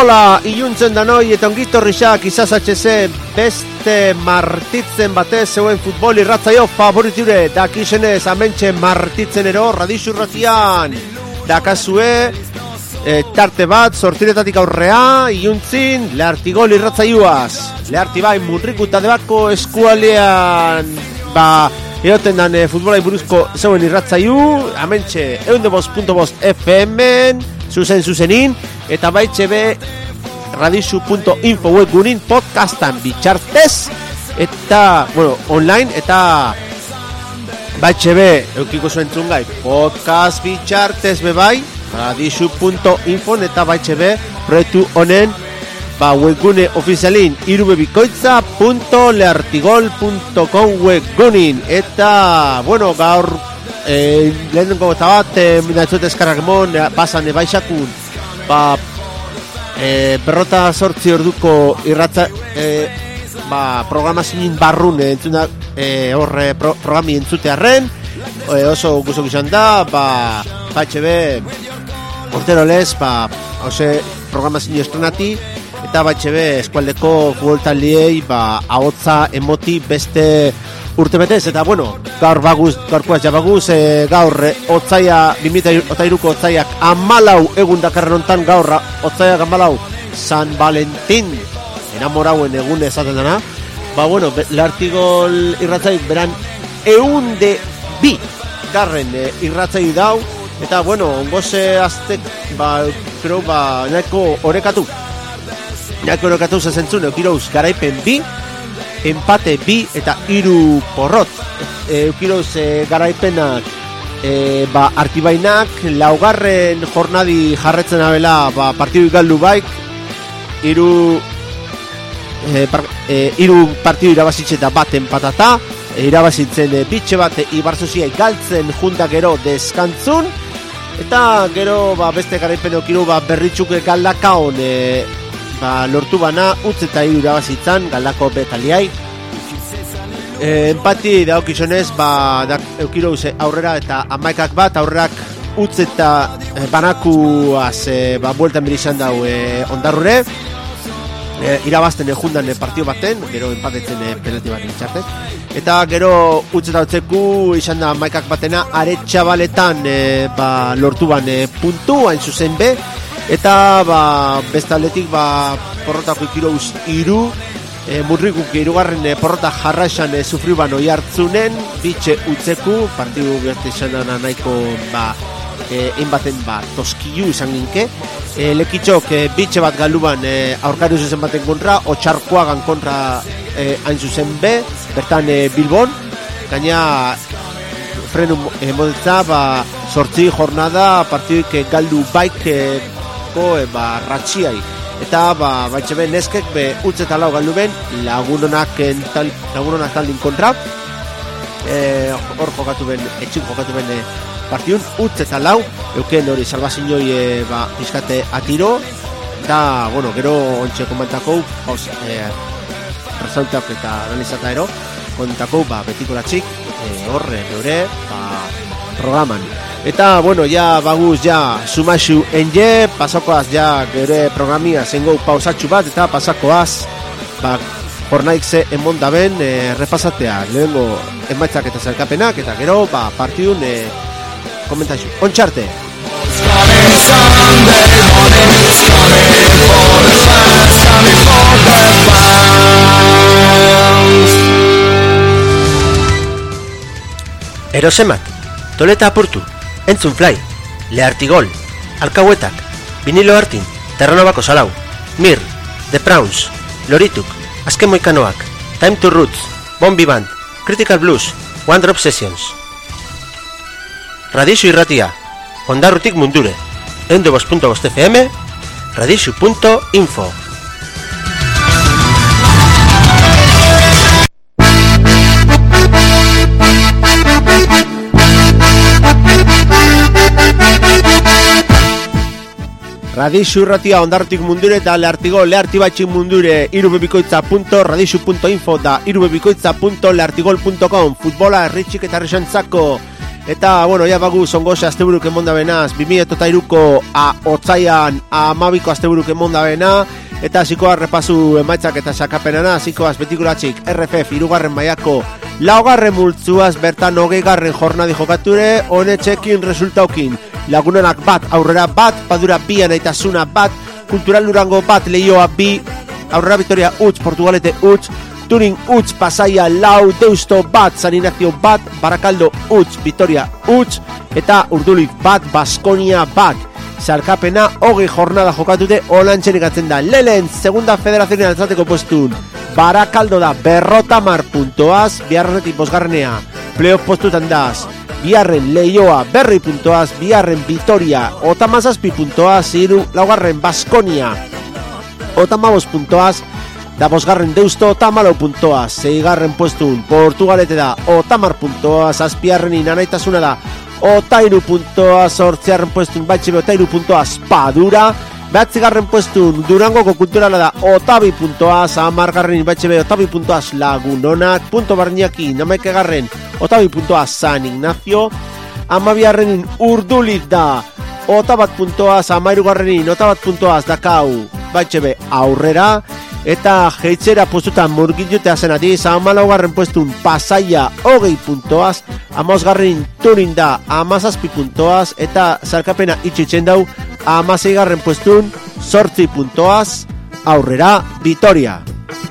Hola, iluntzen danoi eta ongitorrixak izazatxeze beste martitzen batez zeuen futbol irratzaio favoriture dakizenez amentxe martitzen ero Radixu Irratian dakazue tarte bat sortiretatik aurrea iluntzin Leartigol irratzaioaz Leartibai munrikuta debako eskualean eroten dan futbolai buruzko zeuen irratzaiu amentxe 102.5 FM zuzenin eta baitxe be radixu.info webgunin podcastan bitxartez eta, online eta baitxe be eukiko zuen gai podcast bitxartez be bai radixu.info eta baitxe be proiektu honen webgune ofizialin irubebikoitza.leartigol.com webgunin eta, gaur lehenengo eta bat minatzuet eskarrak emon basan baixakun berrota sortzi orduko irratza programazioen barrun entzuna horre programi entzutearren oso guzok izan da batxebe ortero lez ose programazio estrenati eta batxebe eskualdeko futboltaldiei ahotza emoti beste urte betez, eta gaurkoaz jabaguz, gaur otzaia, 2023ko otzaiak 14 egun dakarren ontan, gaur otzaiak 14 San Valentin enamorauen egun ezaten dana, Leartigol irratzaik beran 102 garren irratzai dau, eta ongoze aztek, nahiko orekatu zezentzun, eukirouz garaipen bi, empate bi eta 3 porrot eukiroz garaipenak Artibainak laugarren jornadi jarretzen abela partidu galdu baik 3 partidu irabazitxe eta bat empatata irabazitzen bitxe bat Ibarzuzia galtzen junta gero deskantzun eta gero beste garaipen eukiru berritxuke galdakaon lortu bana utz eta 3 irabazitzan galdako betaliai empati daukizonez eukiroz aurrera eta 11 bat aurrerak utz eta banakuaz bueltan birizan dau ondarrure irabazten jundan partio baten gero empatetzen penalti bat txartez eta gero utz eta utzeku izan da 11 batena Aretxabaletan lortu ban puntu hain zuzen be eta beste aldetik porrotako ikirouz 3 murrikuk 3. Porrota jarraixan sufriu ban oi hartzunen bitxe utzeku partidu beste izan dana nahiko baten toskilu izan ginke lekitxok bitxe bat galuban aurkari zuzen baten kontra Otxarkoagan kontra hain zuzen be bertan Bilbon gaina frenu modetza sortzi jornada partiduik galdu baikeko ratxiai eta baitxe ben neskek utz eta lau galdu ben lagunonak taldin kontra hor jokatu ben etxin jokatu ben partidun utz eta lau euken hori salvaziñoi pizkate atiro eta gero ontxe komentako resultak eta analizata ero kontako betiko latxik horre beure programan eta ja baguz sumaxu enge pasakoaz gure programia zengo pausatxu bat eta pasakoaz jornaik ze emondaben repasatea lehengo emaitzak eta zerkapenak eta gero partidun komentazio ontxarte Erosemat, Toleta apurtu Entzun Fly, Leartigol, Alkauetak, Vinilo Artin, Terranobako Salau, Mir, The Prawns, Lorituk, Azken Moikanoak, Time to Roots, Bombi Band, Critical Blues, One Drop Sessions. Radixu Irratia, Ondarrutik mundure, 102.5 FM, radixu.info. Radixu Irratia Ondarrutik mundure eta Leartibatxin mundure irubebikoitza.radixu.info da irubebikoitza.leartigol.com futbola erritxik eta errexantzako Eta, bueno, ja bagu zongoze asteburuk emonda benaz, 2003ko otzaian 12ko asteburuk emonda bena, eta zikoa repasu emaitzak eta sakapenana, zikoaz betikulatxik RFF irugarren maiako laugarren multzuaz bertan 20garren jornadi jokature, honetxekin resultaukin, lagunanak bat, aurrera bat, padura bi anaitasuna bat, kultural Durango bat, Leioa bi, aurrera Vitoria utz, Portugalete utz, Turin utz, Pasaia lau, Deusto bat, San Ignacio bat, Barakaldo utz, Vitoria utz, eta Urduliz bat, Baskonia bat. Zalkapena 20 jornada jokatute olantxen ikatzen da. Lehen, segunda federazioen altzateko postun, Barakaldo da berrotamar puntoaz, biharrenetik bosgarrenea, playoff postutan daz. Biharren Leioa berri puntoaz, biharren Vitoria otamazazpi puntoaz, laugarren Baskonia otamabos puntoaz, da bosgarren Deusto otamalo puntoaz, seigarren puestun Portugalete da otamar puntoaz, azpiarrenin anaitasuna da otairu puntoaz, sortziarren puestun Baitxebe otairu puntoaz, Padura, behatzigarren puestun Durangoko kulturala da otabi puntoaz, amargarrenin Baitxebe otabi puntoaz, Lagunonak, punto barniaki, namaikegarren otabi puntoaz, San Ignacio, amabiarrenin Urduliz da otabat puntoaz, amairugarrenin otabat puntoaz, dakau Baitxebe aurrera, eta jeitzera postutan murgilutea zenatiz, amalaugarren puestun Pasaia 20 puntoaz, amosgarrenin Turin da amazazpi puntoaz, eta zalkapena itxitzen dau, amaseigarren puestun 8 puntoaz, aurrera Vitoria.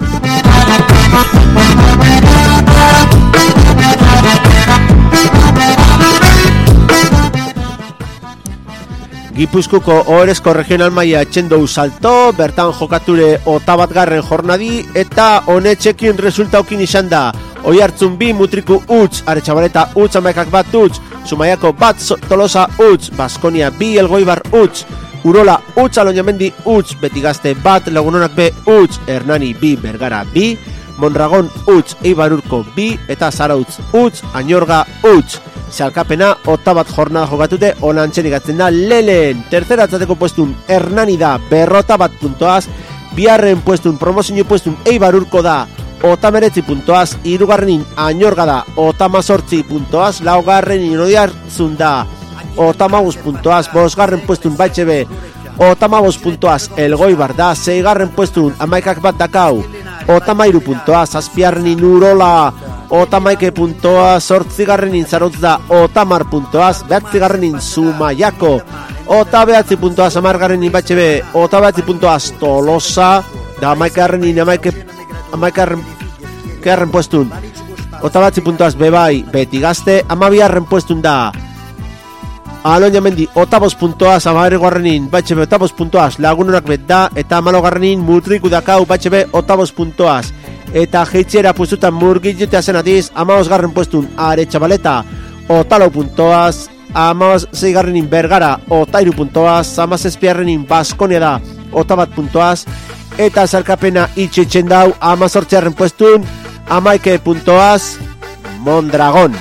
Gipuzkuko Ohorezko regional maila etxendou salto, bertan jokature otabatgarren jornadi, eta honetxekin resultaukin izan da. Oihartzun bi, Mutriku utz, Aretxabaleta utz, Amaikak bat utz, Zumaiako bat, Tolosa utz, Baskonia bi, Elgoibar utz, Urola utz, Aloñamendi utz, Betigazte bat, Lagunonak be utz, Hernani bi, Bergara bi, Mondragon utz, Eibarurko bi, eta Zarautz utz, Añorga utz. Zalkapena otabat jornada jokatute olantxen ikatzen da. Lehen, tercera atzateko puestun Hernani da berrota bat puntoaz, biharren puestun promozio puestun Eibarurko da otameretzi puntoaz, irugarrenin Añorga da otamazortzi puntoaz, laugarrenin Odiartzun da otamabuz puntoaz, bosgarren puestun Baitxebe otamabuz puntoaz, Elgoibar da seigarren puestun Amaikak bat dakau otamairu puntoaz, azpiarrenin Urola otamaike puntoaz, sortzigarrenin Zarautz da otamar puntoaz, behatzigarrenin Zumaiako otabehatzi puntoaz, amargarrenin Baitxebe otabehatzi puntoaz, Tolosa da amaikagarrenin amaikagarren puestun otabehatzi puntoaz, Bebai Betigazte, amabigarren puestun da Aloñamendi otabos puntoaz, amaregarrenin Baitxebe otabos puntoaz, Lagunonak bet da, eta amalogarrenin Mutriku dakau Baitxebe otabos puntoaz. Eta jeitxera puestutan murgilutea zenatiz, amabosgarren puestun Aretxabaleta otalau puntoaz, amaboseigarrenin Bergara otairu puntoaz, amazazpiarrenin Baskonia da otabat puntoaz, eta zalkapena itxetzen dau amazortziarren puestun amaike puntoaz, Mondragon.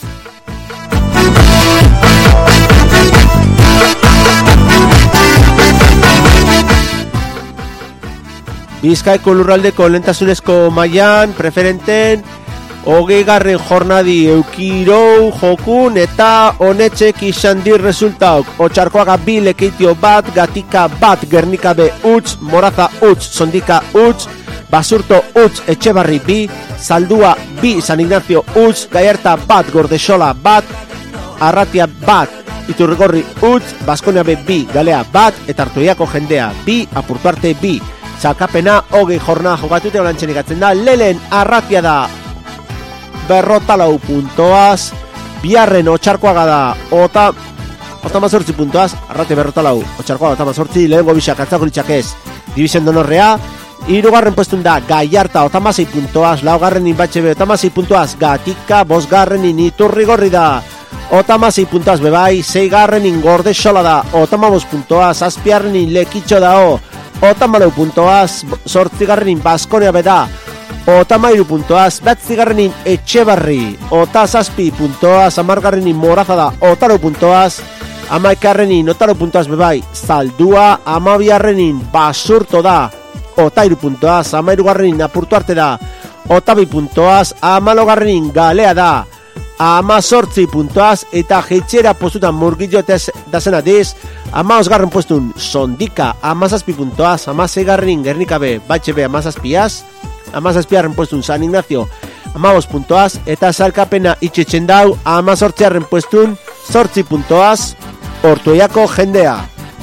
Bizkaiko lurraldeko lentasunezko mailan preferenten 20garren jornadi eukirou jokun, eta honetxek izan dir resultauk. Otxarkoaga bi, Lekeitio bat, Gatika bat, Gernika be utz, Moraza utz, Sondika utz, Basurto utz, Etxebarri bi, Zaldua bi, San Ignacio utz, Gallarta bat, Gordexola bat, Arratia bat, Iturrigorri utz, Baskonia be bi, Galea bat, eta Artoiako jendea bi, Apurtuarte bi. Zalkapena 20 jornada jokatute olantxen ikatzen da. Lehen Arratia da berrotalau puntoaz, biharren Otxarkoaga da otamazortzi puntoaz, Arratia berrotalau, Otxarkoaga otamazortzi, lehengo bisak atzako litxakez Division Donorrea, irugarren puestun da Gallarta otamazei puntoaz, laugarrenin Baitxebe otamazei puntoaz, Gatika bosgarrenin Iturrigorri da otamazei puntoaz Bebai, seigarrenin Gordexola da otamabos puntoaz, azpiarrenin Lekitxo dao otamalau puntoaz, sortzigarrenin Baskonia beda otamairu puntoaz, behatzigarrenin Etxebarri otazazpi puntoaz, amargarrenin Moraza da otalau puntoaz, amaikarrenin otalau puntoaz Bebai Zaldua, amabiarrenin Basurto da otairu puntoaz, amairugarrenin Apurtuarte da otabi puntoaz, amalogarrenin Galea da 18 puntoaz, eta jeitxera postutan murgillo dazen adiz, 15 postun Sondika 17 puntoaz, 16 Gernika B, Batxe B 17az, 17 postun San Ignacio 15 puntoaz, eta salkapena itxetzen dau 18 postun 8 puntoaz, Ortuellako jendea.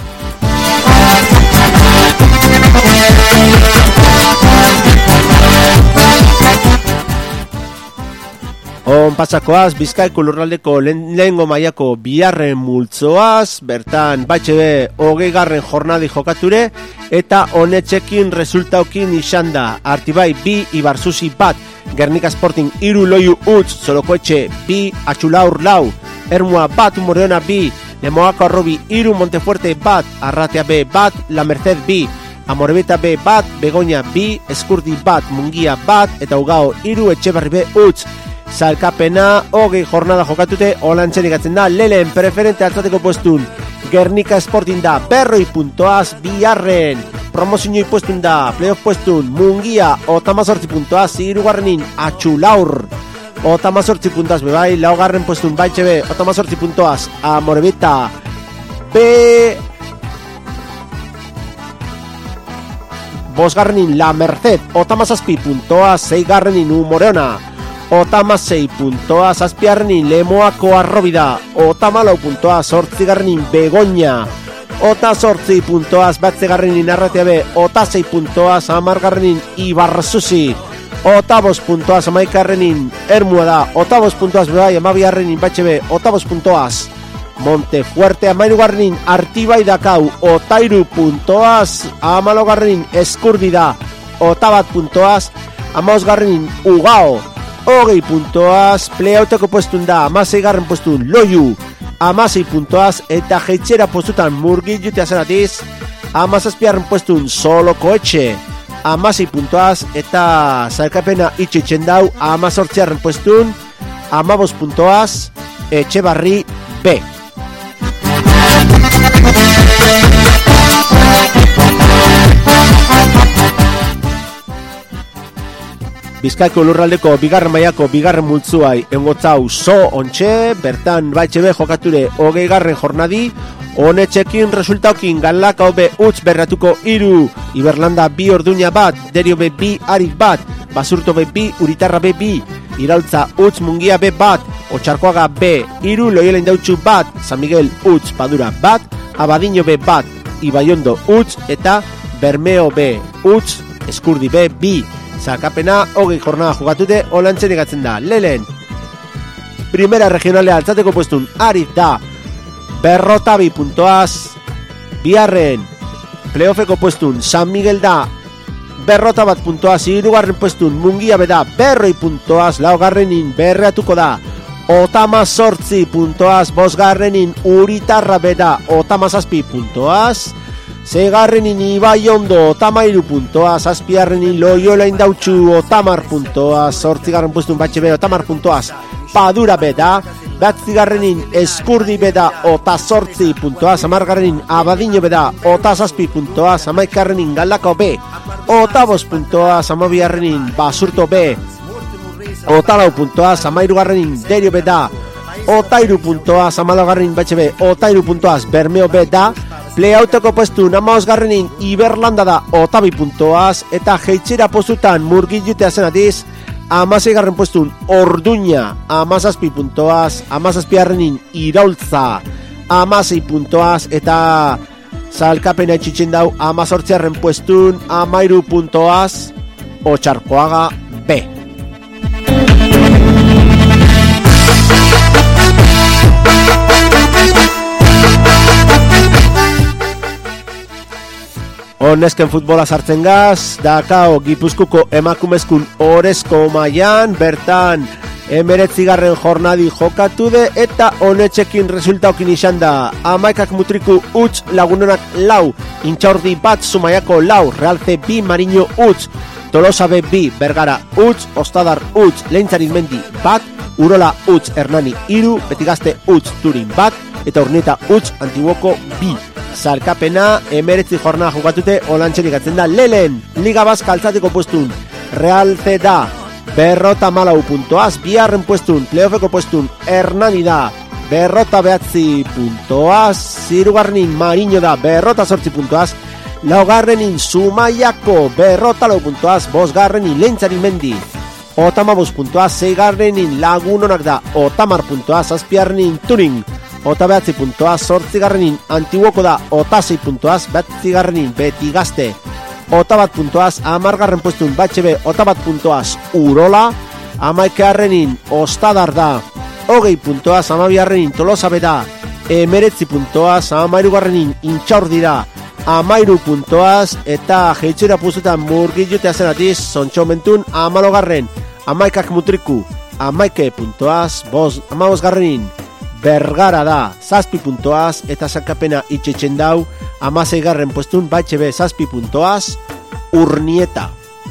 On pasakoaz, Bizkaiko lurraldeko lehengo mailako biharren multzoaz, bertan Batxe B 20. jornadi jokature, eta honetxekin resultaukin izan da, Artibai bi, Ibarzuzi bat, Gernika Sporting 3, Loiu utz, Zolokoetxe bi, Atxulaur lau, Ermua bat, Moreona bi, Lemoako Arrobi 3, Montefuerte bat, Arratea B bat, La Merced bi, Amorebeta B bat, Begoña bi, Eskurdi bat, Mungia bat, eta Ugao 3, Etxebarri B utz. Salkapena 20 jornada jokatute, holantzen ikatzen da, Lelen preferente altzateko postun, Gernika Sporting da, berroi puntoaz, biharren, promozioi postun da, playoff postun, Mungia, 18 puntoaz, irugarrenin, Atxulaur, 18 puntoaz, bebai, laugarren postun, Batxe B, 18 puntoaz, Amorebeta, B, bosgarrenin, La Merced, 17 puntoaz, seigarrenin, Moreona, 16 puntoa, zazpiarrenin Lemoako Arrobida, 14 puntoa, 8garrenin Begoña, 18 puntoaz, batzegarrenin Arratea B, 16 puntoaz, 10garrenin Ibarzuzi, 8 puntoaz, 11garrenin Ermua da, 8 puntoaz bebai, 12garrenin Batxe B, 8 puntoaz, Montefuerte, 13garrenin Artibai dakau, 13 puntoaz, 14garrenin Eskurdi da, 8 puntoaz, 15garrenin Ugao, 20 puntoaz, playouteko postun da, 16 postun Loiu, 16 puntoaz, eta jeitxera postutan murgillutea zenatiz, 17 postun Zolokoetxe, 16 puntoaz, eta zailkapena itxitzen dau, 18 postun, 15 puntoaz, Etxebarri B. Bizkaiko lurraldeko bigarren mailako bigarren multzuai engotzau zo ontxe, bertan Batxe B jokature 20. jornadi, honetxekin resultaukin Galdakao B utz berratuko 3, Iberlanda B Orduña bat, Derio B 2, Arik bat, Basurto B 2, Uritarra B 2, Iraultza utz Mungia B bat, Otxarkoaga B 3, Loiola Indautxu bat, San Miguel utz Padura bat, Abadiño B bat, Ibaiondo utz, eta Bermeo B utz, Eskurdi B 2. Zakapena 20 jornada jugatute, holantzen ikatzen da, Lelen primera regionalea altzateko puestun Arit da, berrotabi puntoaz, biharren playoffeko puestun San Miguel da, berrotabat puntoaz, irugarren puestun Mungia beda, berroi puntoaz, laugarrenin berreatuko da, 18 puntoaz, bosgarrenin Uritarra beda, 17 puntoaz, seigarrenin Ibaiondo, 13 puntoa, zazpiarrenin Loiola Indautxu, 10 puntoa, 8garren postun Batxe B, 10 puntoaz, Padura beda, 9garrenin Eskurdi beda, 18 puntoa, 10garrenin Abadiño beda, 17 puntoa, 11garrenin Galdakao B, 8 puntoa, 12garrenin Basurto B, 14 puntoa, 13garrenin Derio beda, 13 puntoa, 14garrenin Batxe B, 13 puntoaz, Bermeo beda, playouteko postu 15garrenin Iberlanda da 20 puntoaz, eta jeitxera postutan murgillutea zenatiz, 16garren postun Orduña 17 puntoaz, 17garrenin Iraultza 16 puntoaz, eta zalkapena etxitzen dau 18garren postun 13 puntoaz, Otxarkoaga B. Honesken futbola sartzen gaz, dakao Gipuzkuko emakumezkun orezko mailan, bertan 19. jornadi jokatude, eta honetxekin resultaukin izan da, Amaikak Mutriku utz, Lagunonak lau, Intxaurdi bat, Zumaiako lau, Realce bi, Mariño utz, Tolosa B 2, Bergara utz, Ostadar utz, Leintzarizmendi bat, Urola utz, Hernani 3, Betigazte utz, Turin bat, eta Urnieta utz, Antiguoko bi. Zarkapena 19 jornada jokatute, holantzen ikatzen da, Lelen Liga Baska altzateko postun Realce da, berrota malau puntoaz, biharren puestun, playoffeko puestun, Hernani da, berrota behatzi puntoaz, zirugarrenin Mariño da, berrota 8 puntoaz, laugarrenin Zumaiako, berrota 4 puntoaz, bosgarrenin Lehentzari Mendi, otamabos puntoaz, seigarrenin Lagunonak da, otamar puntoaz, zazpigarrenin Turing, ota behatzi puntoaz, zortzigarrenin Antiguoko da, ota 6 puntoaz, behatzigarrenin Beti Gazte, ota bat puntoaz, amargarren puestun Batxebe, ota bat puntoaz, Urola, amaikagarrenin Ostadar da, 20 puntoaz, amabigarrenin Tolosa beda, 19 puntoaz, amairugarrenin Intxaurdi da, 13 puntoaz, eta jeitxura puzutan murgilutea zenatiz, Zontxomentun, 16garren, amaikak mutriku, 11 puntoaz, 15garrenin Bergara da, 7 puntoaz, eta sankapena itxetxen dau, 16garren puestun Batxebe 7 puntoaz, Urnieta.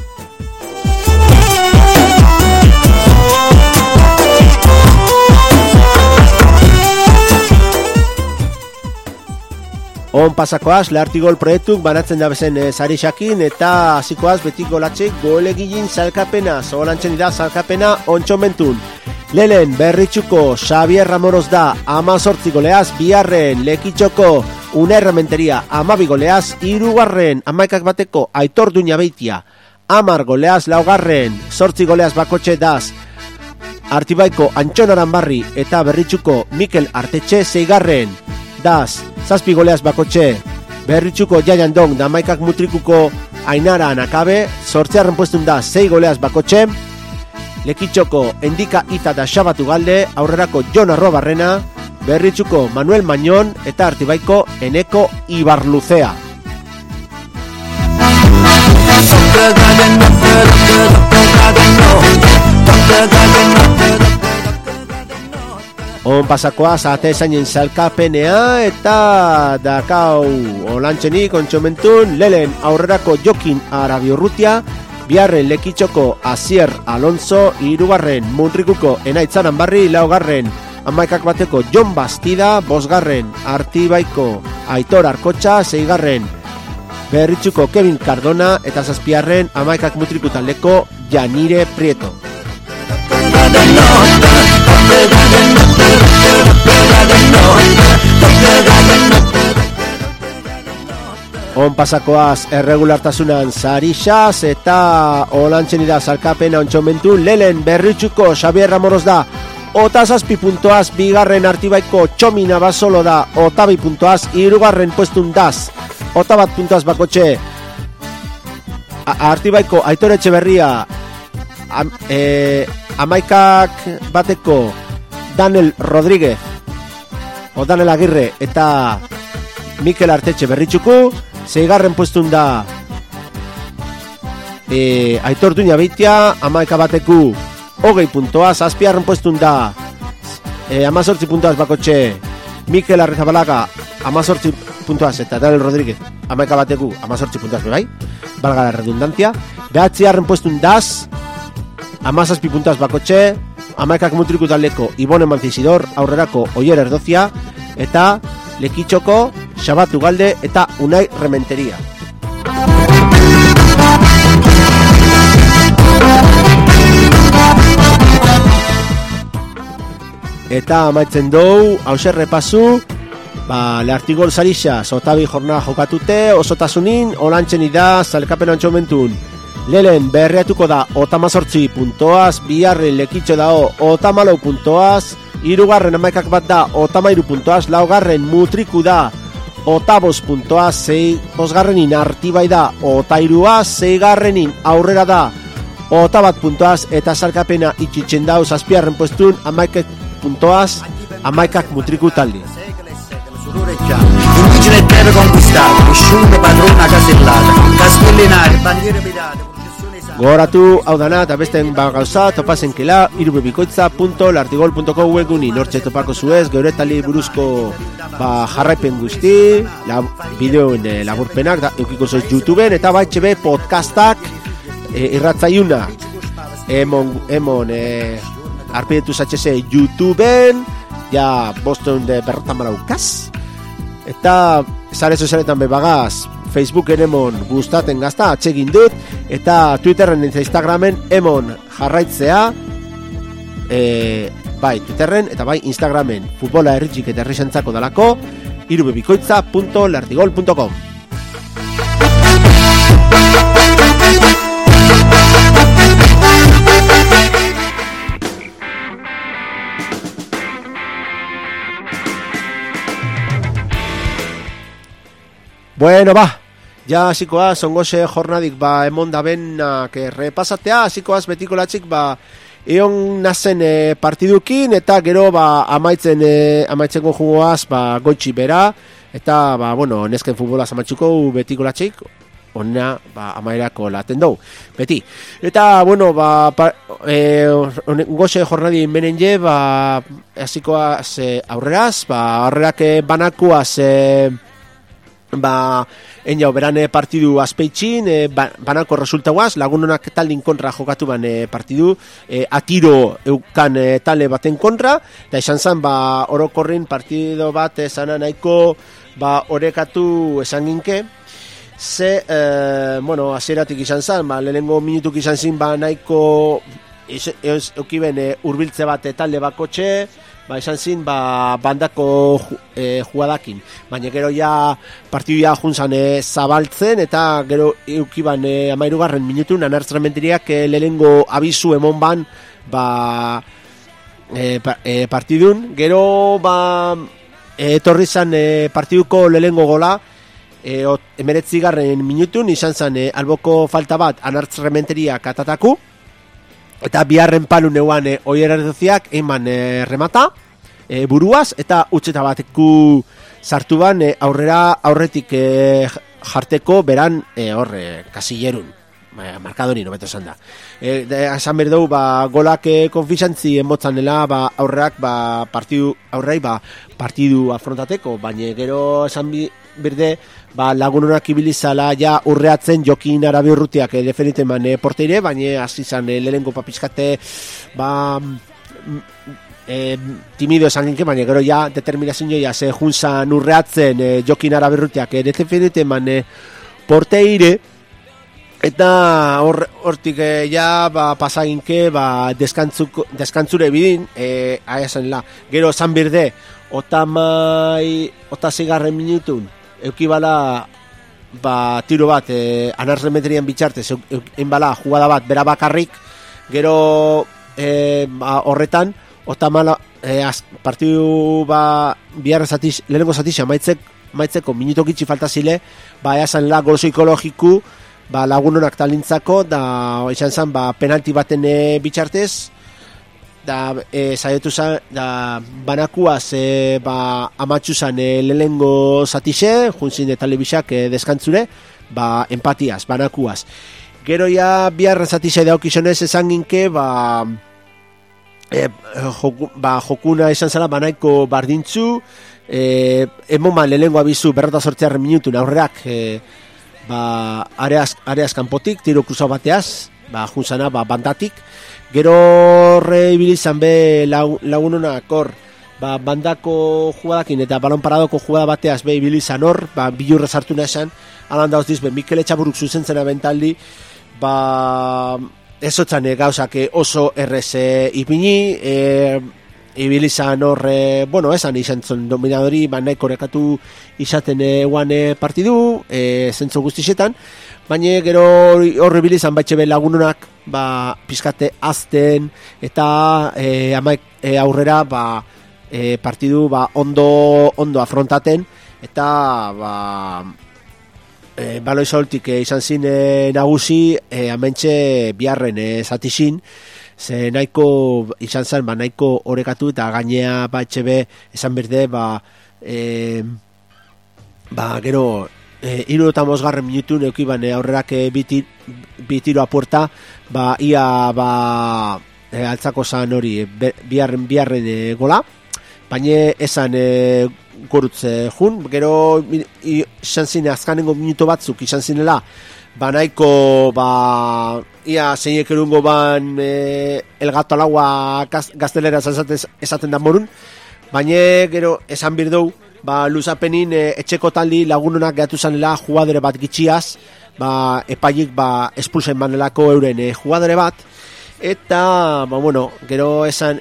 On pasakoaz, Lehartigol proiektuk banatzen da bezen sari xakin, eta hasikoaz betik golatxek golegilin zalkapena, zolantzen da zalkapena ontxomentun. Lehen Berritxuko Xavier Ramoroz da 18 goleaz, biharren Lekitxoko Unerrementeria 12 goleaz, hirugarren amaikak bateko Aitor Duñabeitia 10 goleaz, laugarren 8 goleaz bakotxe daz Artibaiko Antxon Aranbarri eta Berritxuko Mikel Artetxe, seigarren daz 7 goleaz bakotxe Berritxuko Jaiandong da amaikak mutrikuko Ainara Anakabe, 8. puestun da 6 goleaz bakotxe, Lekitxoko Endika Ita da Xabatu Galde, aurrerako Jon Arrobarrena, Berritxuko Manuel Mañón eta Artibaiko Eneko Ibarluzea. On pasakoaz ate zainen zalkapenea eta dakau olantzenik ontxomentun, lehen aurrerako Jokin Arabiorrutia, biharren Lekitxoko Asier Alonso, hirugarren Muntrikuko Enaitzan Anbarri, laugarren amaikak bateko Jon Bastida, bosgarren Artibaiko Aitor Arkotxa, seigarren Berritxuko Kevin Cardona eta zazpiarren amaikak mutriku taldeko Janire Prieto. On pasakoaz erregulartasunan Sarixaz eta olantzen ida zalkapena ontxomentu, lehen Berritxuko Xavier Ramoroz da ota 7 puntoaz, bigarren Artibaiko Txomina Basolo da ota 2 puntoaz, hirugarren puestun daz ota 1 puntoaz bakotxe Artibaiko Aitor Etxeberria amaikak bateko Daniel Rodríguez o Daniel Agirre eta Mikel Artetxe Berritxuku, seigarren puestun da Aitor Duñabeitia, amaika bateku 20 puntoa, zazpiarren puestun da 18 puntoaz bakotxe Mikel Arrizabalaga 18 puntoaz eta Daniel Rodríguez amaika bateku 18 puntoaz bebai, valga la redundancia, behatziarren puestun daz 17 puntoaz bakotxe amaikak mutriku taldeko Ibone Manzisidor, aurrerako Oier Erdozia eta Lekitxoko Xabatu Galde eta Unai Rementeria. Eta amaitzen dou, hauser repasu, Lehartigol Sarixaz, otabi jornada jokatute, osotasunin, olantzen ida, zalkapen antxomentun. Lehen berreatuko da, ota 18 puntoaz, biharren Lekitxo dao, ota 4 puntoaz, hirugarren amaikak bat da, ota 3 puntoaz, laugarren Mutriku da, ota 5 puntoaz, bosgarrenin Artibai da, ota 3, seigarrenin aurrera da, ota 1 puntoaz, eta zalkapena itxitzen dau, zazpiarren puestun, amaikak puntoaz, amaikak Mutriku talde. Indigene terre conquistate, nessuno padrona casellata, caspellinare, bandiere pedate. Gogoratu, hau dana eta besten gauza topazenkela irubebikoitza.lartigol.co webguni nortxe topako zuez, geuretali buruzko jarraipen guzti, bideoen laburpenak eukiko zoiz YouTubeen eta batxebe podcastak irratzaiuna emon arpidetu zatxese YouTubeen ja boston de berrotan balaukaz eta zare sozialetan bebagaz Facebooken emon gustaten gazta atsegin dut, eta Twitterren eta Instagramen emon jarraitzea, bai Twitterren eta bai Instagramen futbola herritxik eta herrixentzako dalako, irubebikoitza.lartigol.com. Bueno, ja hasikoaz, ongoxe jornadik, emon da benak repasatea, hasikoaz betiko latxik, eon nazen partidukin, eta gero, amaitzen jugoaz, goitxi bera, eta, bueno, nesken futbolaz amatxuko betiko latxik, onna, amairako laten dou, beti. Eta, bueno, ongoxe jornadi menen je, hasikoaz aurreraz, aurrerak banakuaz, enjau beran partidu azpeitxin, banako resultauaz, lagunonak taldin kontra jokatu partidu, atiro eukan talde baten kontra, eta esan zan, orokorrin partido bat esana nahiko, orekatu esan ginke, ze, bueno, asieratik izan zan, lehenengo minutuk izan zin, nahiko, eukiben urbiltze bat talde bakotxe, esan zin, bandako jugadakin. Baina gero ja partidua juntzan zabaltzen, eta gero eukiban 13. minutun anartzramendiriak lehenengo abizu emon ban partidun. Gero etorri zan partiduko lehenengo gola 19. minutun, izan zan alboko falta bat anartzramendiriak atataku, eta biharren palu neuan oier erdoziak eman remata buruaz, eta utxeta bateku sartu ban aurretik jarteko beran kasillerun, markadori nobeto esan da. Esan berdeu, golak konfizantzi emotzanela aurreak partidu partidu afrontateko, baina gero esan berde lagunonak ibilizala ja urreatzen Jokin Arabiurrutiak deferiten porteire, baina hasi zan lehenengo papiskate timido esan ginke, baina gero ja determinazio ja ze junzan urreatzen Jokin Arabiurrutiak deferiten porteire, eta hortik ja pasaginke deskantzure bidin, gero esan berde otasigarren minutun eukibala tiro bat anarremetrian bitxartez enbala jugada bat bera bakarrik, gero horretan otamala partidu biharra lehenengo zatixa maitzeko minuto gitxi faltazile, esan gol psikologiku lagunonak talintzako, da izan zen penalti baten bitxartez, da saietu zan, da banakuaz amatxu zan lehenengo zatixe, juntzin telebisak deskantzure, empatiaz, banakuaz. Gero ja biharra zatixe daukizonez esan ginke, jokuna esan zela banaiko bardintzu, emoma lehenengo abizu 48. minutun aurreak areaz kanpotik, tiro kruzau bateaz, juntzana bandatik. Gero horre ibilizan be lagunonak hor, bandako jugadakin eta balon paradoko jugada bateaz be ibilizan hor, bilurra sartu nahi alan dauz dizben, Mikel Etxaburuk zuzentzen abentaldi, ezotzan gauzak oso errez ipini, ibilizan horre, bueno, esan izan zon dominadori, nahiko rekatu izaten eguan partidu, zentzu guztixetan, baina gero horre bilizan baitxe be lagunonak pizkate azten eta aurrera partidu ondo afrontaten, eta baloi soltik izan zin nagusi amentxe biharren zatizin, ze nahiko izan zen, nahiko orekatu eta gainea baitxe be esan berde gero 75. minutun eukiban aurrerak bitiro apuerta, ia altzako zan hori biharren gola, baina esan gorutz jun, gero izan zine azkanengo minuto batzuk izan zinela, nahiko ia zeinek erungo el gato al agua gaztelera esaten da morun, baina gero esan birdou luzapenin etxeko taldi lagunonak gehatu zanela jugadore bat gitxiaz, epailik espulsen manelako euren jugadore bat, eta, gero esan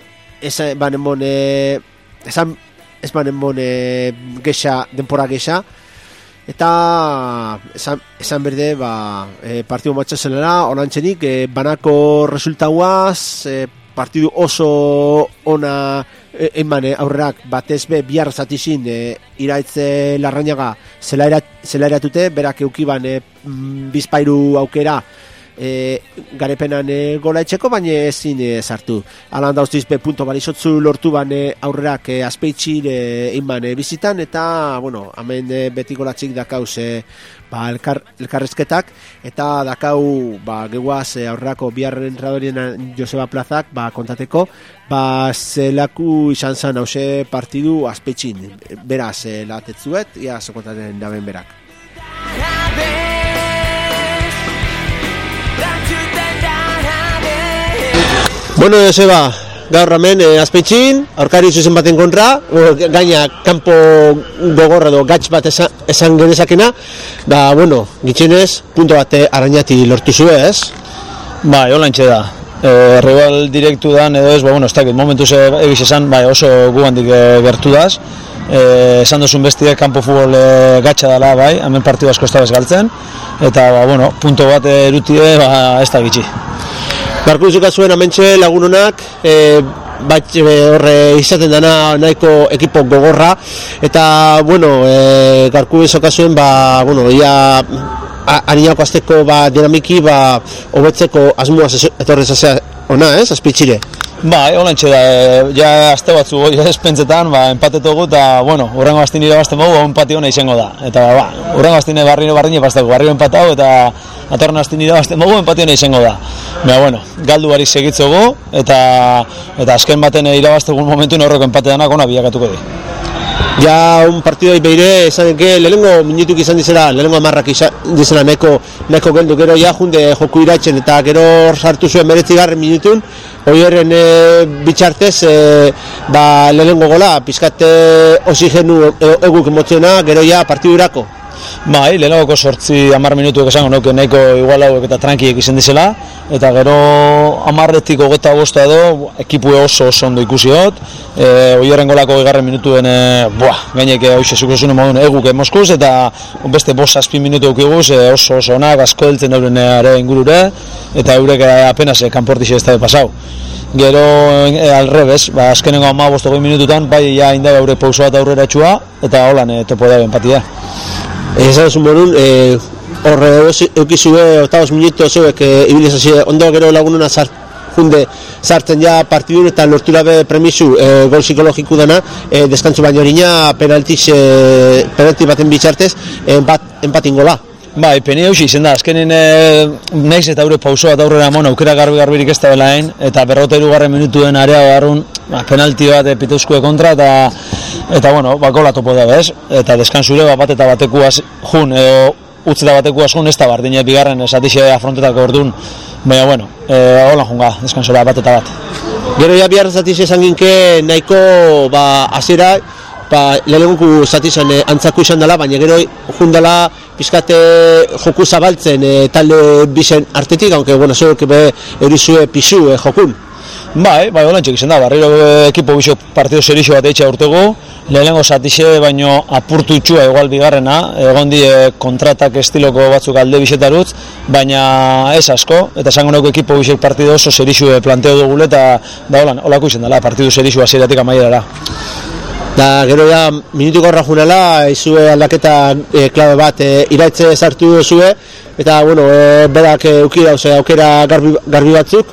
gexa, denpora gexa, eta esan berde partidu matxa zenela, orantzenik banako resultauaz, partidu oso ona aurrerak batez be bihar zatizin iraitze Larrañaga zelaeratute, berak eukiban bizpairu aukera garepenan gola etxeko, baina ezin sartu. Alan dauztiz be punto balizotzu lortu ban aurrerak azpeitxir inban bizitan, eta, hemen beti golatxik dakauz elkarrezketak, eta dakau geguaz aurrerako biharren entradorien Joseba Plazak kontateko, zelaku izan zan hause partidu azpeitxin. Beraz, latetzuet, ia zokontaten daben berak. Joseba, gaur hemen azpeitxin, aurkari zuzen baten kontra, gaina kanpo gogorra edo gatz bat esan genezakena, gitxenez, punto bat arañati lortu zue, ez? Holantxe da. Rival direktu dan edo ez, ez dakit, momentuz egiz esan, oso gugandik gertu daz. Esan duzun bestia, kanpo futbol gatsa dela, hemen partidu asko ez da bezgaltzen, eta, punto bat erutide, ez da gitxi. Garku izuka zuen amentxe lagunonak, horre izaten dana nahiko ekipo gogorra, eta, garku izuka zuen, ia aniako azteko dinamiki, hobetzeko asmoaz etorrez azea ona, ez, azpitxire? Holantxe da, ja azte batzu goi espentzetan, empatetogu, eta, urrengo bastini irabazten mogu, empati hona izango da. Eta, urrengo bastini barrine pasteko, barriro empatau, eta atorren bastini irabazten mogu, empati hona izango da. Galdu barik segitzogu, eta azken baten irabaztegun momentu horreko empate danak ona bilakatuko di. Ja, un partidoi beire, esaneke, lehenengo minutuk izan dizela, lehenengo amarrak izan dizela neko geldu, gero ja junde joku iratzen, eta gero sartu zuen 19. minutun, horren bitxartez, lehenengo gola, pizkate oxigenu eguk emoziona, gero ja partidurako. Lehenagoko 8-10 minutuek esango nuke nahiko igual hauek eta trankiek izan dizela, eta gero 10-etik 25 edo ekipu oso ondo ikusi hot, oierren golako 2 minutuen gainek hoxe zukosunen modun eguk emoskuz, eta beste 5-6 minutu eukiguz oso onak, asko heltzen euren ingurure, eta eurek apenas kanportixe ez da pasau. Gero alrebez, azkenengo 15-20 minututan, ja indabe aurre pauso bat aurrera txua, eta holan topo da empatia. Esan zuen morun, horre eukizue 8 minutu zeuek ibilizazio ondo, gero lagununa junde sartzen ja partidun eta lortu labe premisu gol psikologiku dana, deskantzu baino horina penalti baten bitxartez empatin gola. Peni hausi izen da, azkenen naiz eta aurre pauso bat aurrera aukera garbirik ez da belaen, eta 53. minutuen area garrun penalti bat Pitauzkue kontra, eta gola topo da bez, eta deskantzure bat eta batekuaz jun, utzeta batekuaz jun, ez da bardine bigarren esatixe afrontetako ordun, baina holan junga, deskantzura bat eta bat. Gero ja bihar zatixe esan ginke nahiko hasiera, lehenengo zatizan antzako izan dela, baina gero jundala pizkate joku zabaltzen talde bisen artetik, aunque zuek erizue pisu jokun. Holantxek izan da, barriro ekipo bisok partido serixo bat eitxa urtego, lehenengo zatixe baino apurtu itxua igual bigarrena, egon di kontratak estiloko batzuk alde bisetarutz, baina ez asko, eta esango nuko ekipo bisok partido oso serixu planteo dugule, eta holako izan dela, partido serixu hasieratik amaierara. Da gero ja minutuko horra junela, izue aldaketa klabe bat iraitze sartu zue, eta berak euki dauze aukera garbi batzuk,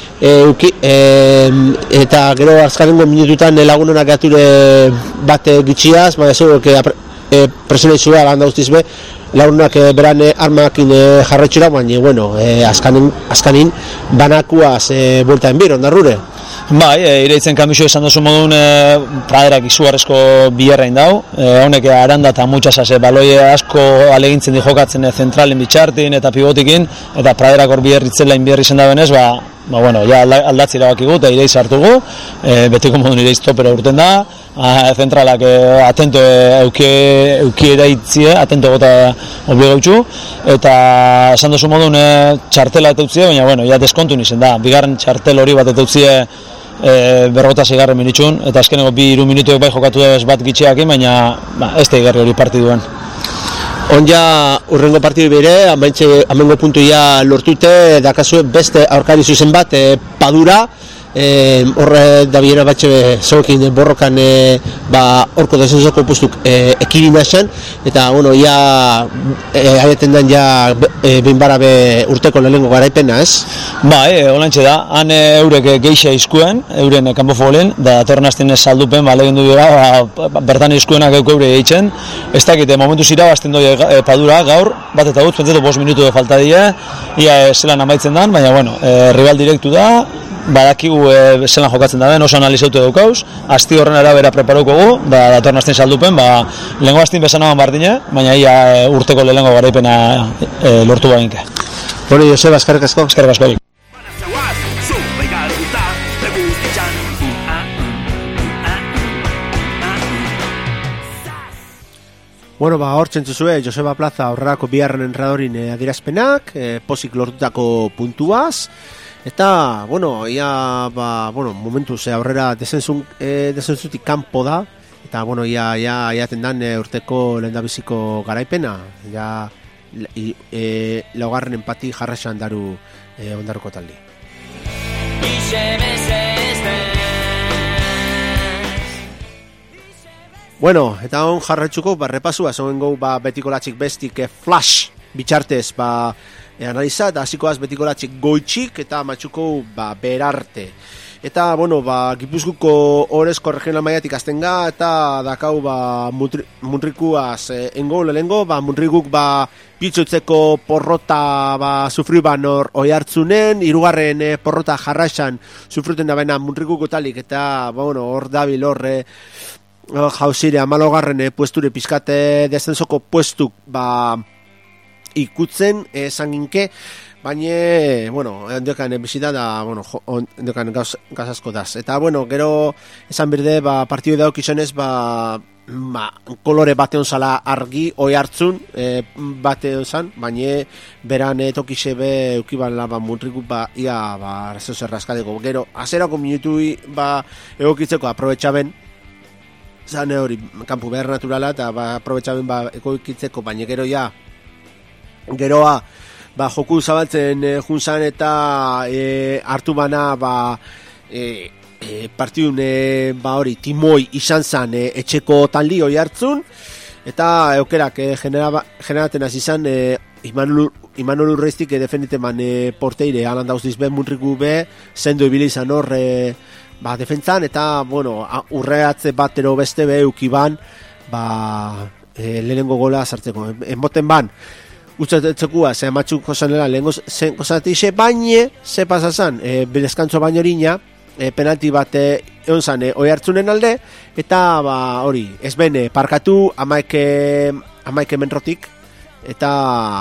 eta gero azkarengo minututan lagunonak gature bat gitxiaz, baina zuek presione izue alanda ustizbe, lagunonak beran armakin jarretxura, baina azkanin banakuaz buelta enbir, ondarrure. Ireitzen kanbixo esan duzu modun praderak izugarrezko biherrain dau, honek aranda eta mutxasaz baloi asko alegintzen di jokatzen zentralen bitxartin eta pivotikin, eta praderak hor biherritzen lain biherri zen da benez, ja aldatzi erabakigu eta ireiz hartugu, betiko modun ireiz topera urten da, zentralak atento euki eraitzie, atento gota obligautxu, eta esan duzu modun txartela eteutzie, baina bueno, ja deskontu nizen da, bigarren txartel hori bat eteutzie 56 minutxun, eta azkeneko 2 minutuek bai jokatu da bat gitxeakin, baina ez da igarri hori partiduen. Onja urrengo partidu bere, amengo puntuia lortute, dakazue beste aurkari zuzen bat, Padura, horre da biera batxe zaukin borrokan horko desenzoko pustuk ekirina esan, eta bueno, ia aieten den ja binbara urteko lehenengo garaipena, ez? Holantxe da, han eurek geixa izkuen, euren kanpo futbolen, da datorren azten saldupen, lehen du dira, bertan izkuenak eure eitzen, ez dakite, momentu zira, bazten doi Padura, gaur, bat eta gut, pentsatu 5 minutu falta die, ia zelan amaitzen dan, baina bueno, rival direktu da, badakigu zelan jokatzen da den, oso analizautu daukauz, asti horren arabera preparauko gu, da datorren azten saldupen, lehenko azten bezanaban bardine, baina ia urteko lehenko garaipena lortu baginke. Bueno, Joseba, eskerrik asko. Eskerrik asko. Bueno, hor txentzuzue, Joseba Plaza aurrerako biharren entradorin adierazpenak, pozik lortutako puntuaz, eta, bueno, ia, momentu ze aurrera desentzutik kanpo da, eta, bueno, ia atendan urteko lehendabiziko garaipena, ja, laugarren empati jarraxan daru ondarruko taldi. Bueno, eta hon jarretxuko, repasua, zoen gau betikolatxik bestik flash bitxartez, analiza, eta hasikoaz betikolatxik goitxik, eta matxuko berarte. Eta, bueno, Gipuzkoako horrezko regional maiatik aztenga, eta dakau munrikuaz engau lehengo, munrikuk pitzutzeko porrota sufriu nor oi hartzunen, hirugarren porrota jarraixan sufruten da baina munrikuko talik, eta, hor dabil horre, jauzire, 15. Puesture pizkate descensoko puestuk ikutzen zanginke, baina, handekan bizita da, handekan gazasko daz. Eta, gero esan berde, partidu dauk izanez, kolore bateon zala argi, oi hartzun bateon zan, baina beran tokisebe eukiban muntriku ia rezoz erraskadeko. Gero, azerako minutu egokitzeko aprobetxaben, zan hori, kanpu behar naturala, eta aprobetxaben egokitzeko, baina geroa, joku zabaltzen junzan eta hartu bana partidun hori timoi izan zan etxeko taldi hoi hartzun, eta eukerak generaten hasi izan Imanol Urreiztik defendite man porteire alan dauz dizben munriku zendo ibili izan hor defentzan, eta urreatze batero beste eukiban lehenengo gola sartzeko enboten ban utzatzekua, ze matxuko zanela lehenko zen kosatixe, baina ze pasazan, belezkantzo baino orina penalti bat egon zan oi hartzunen alde, eta hori, ez bene parkatu amaike menrotik, eta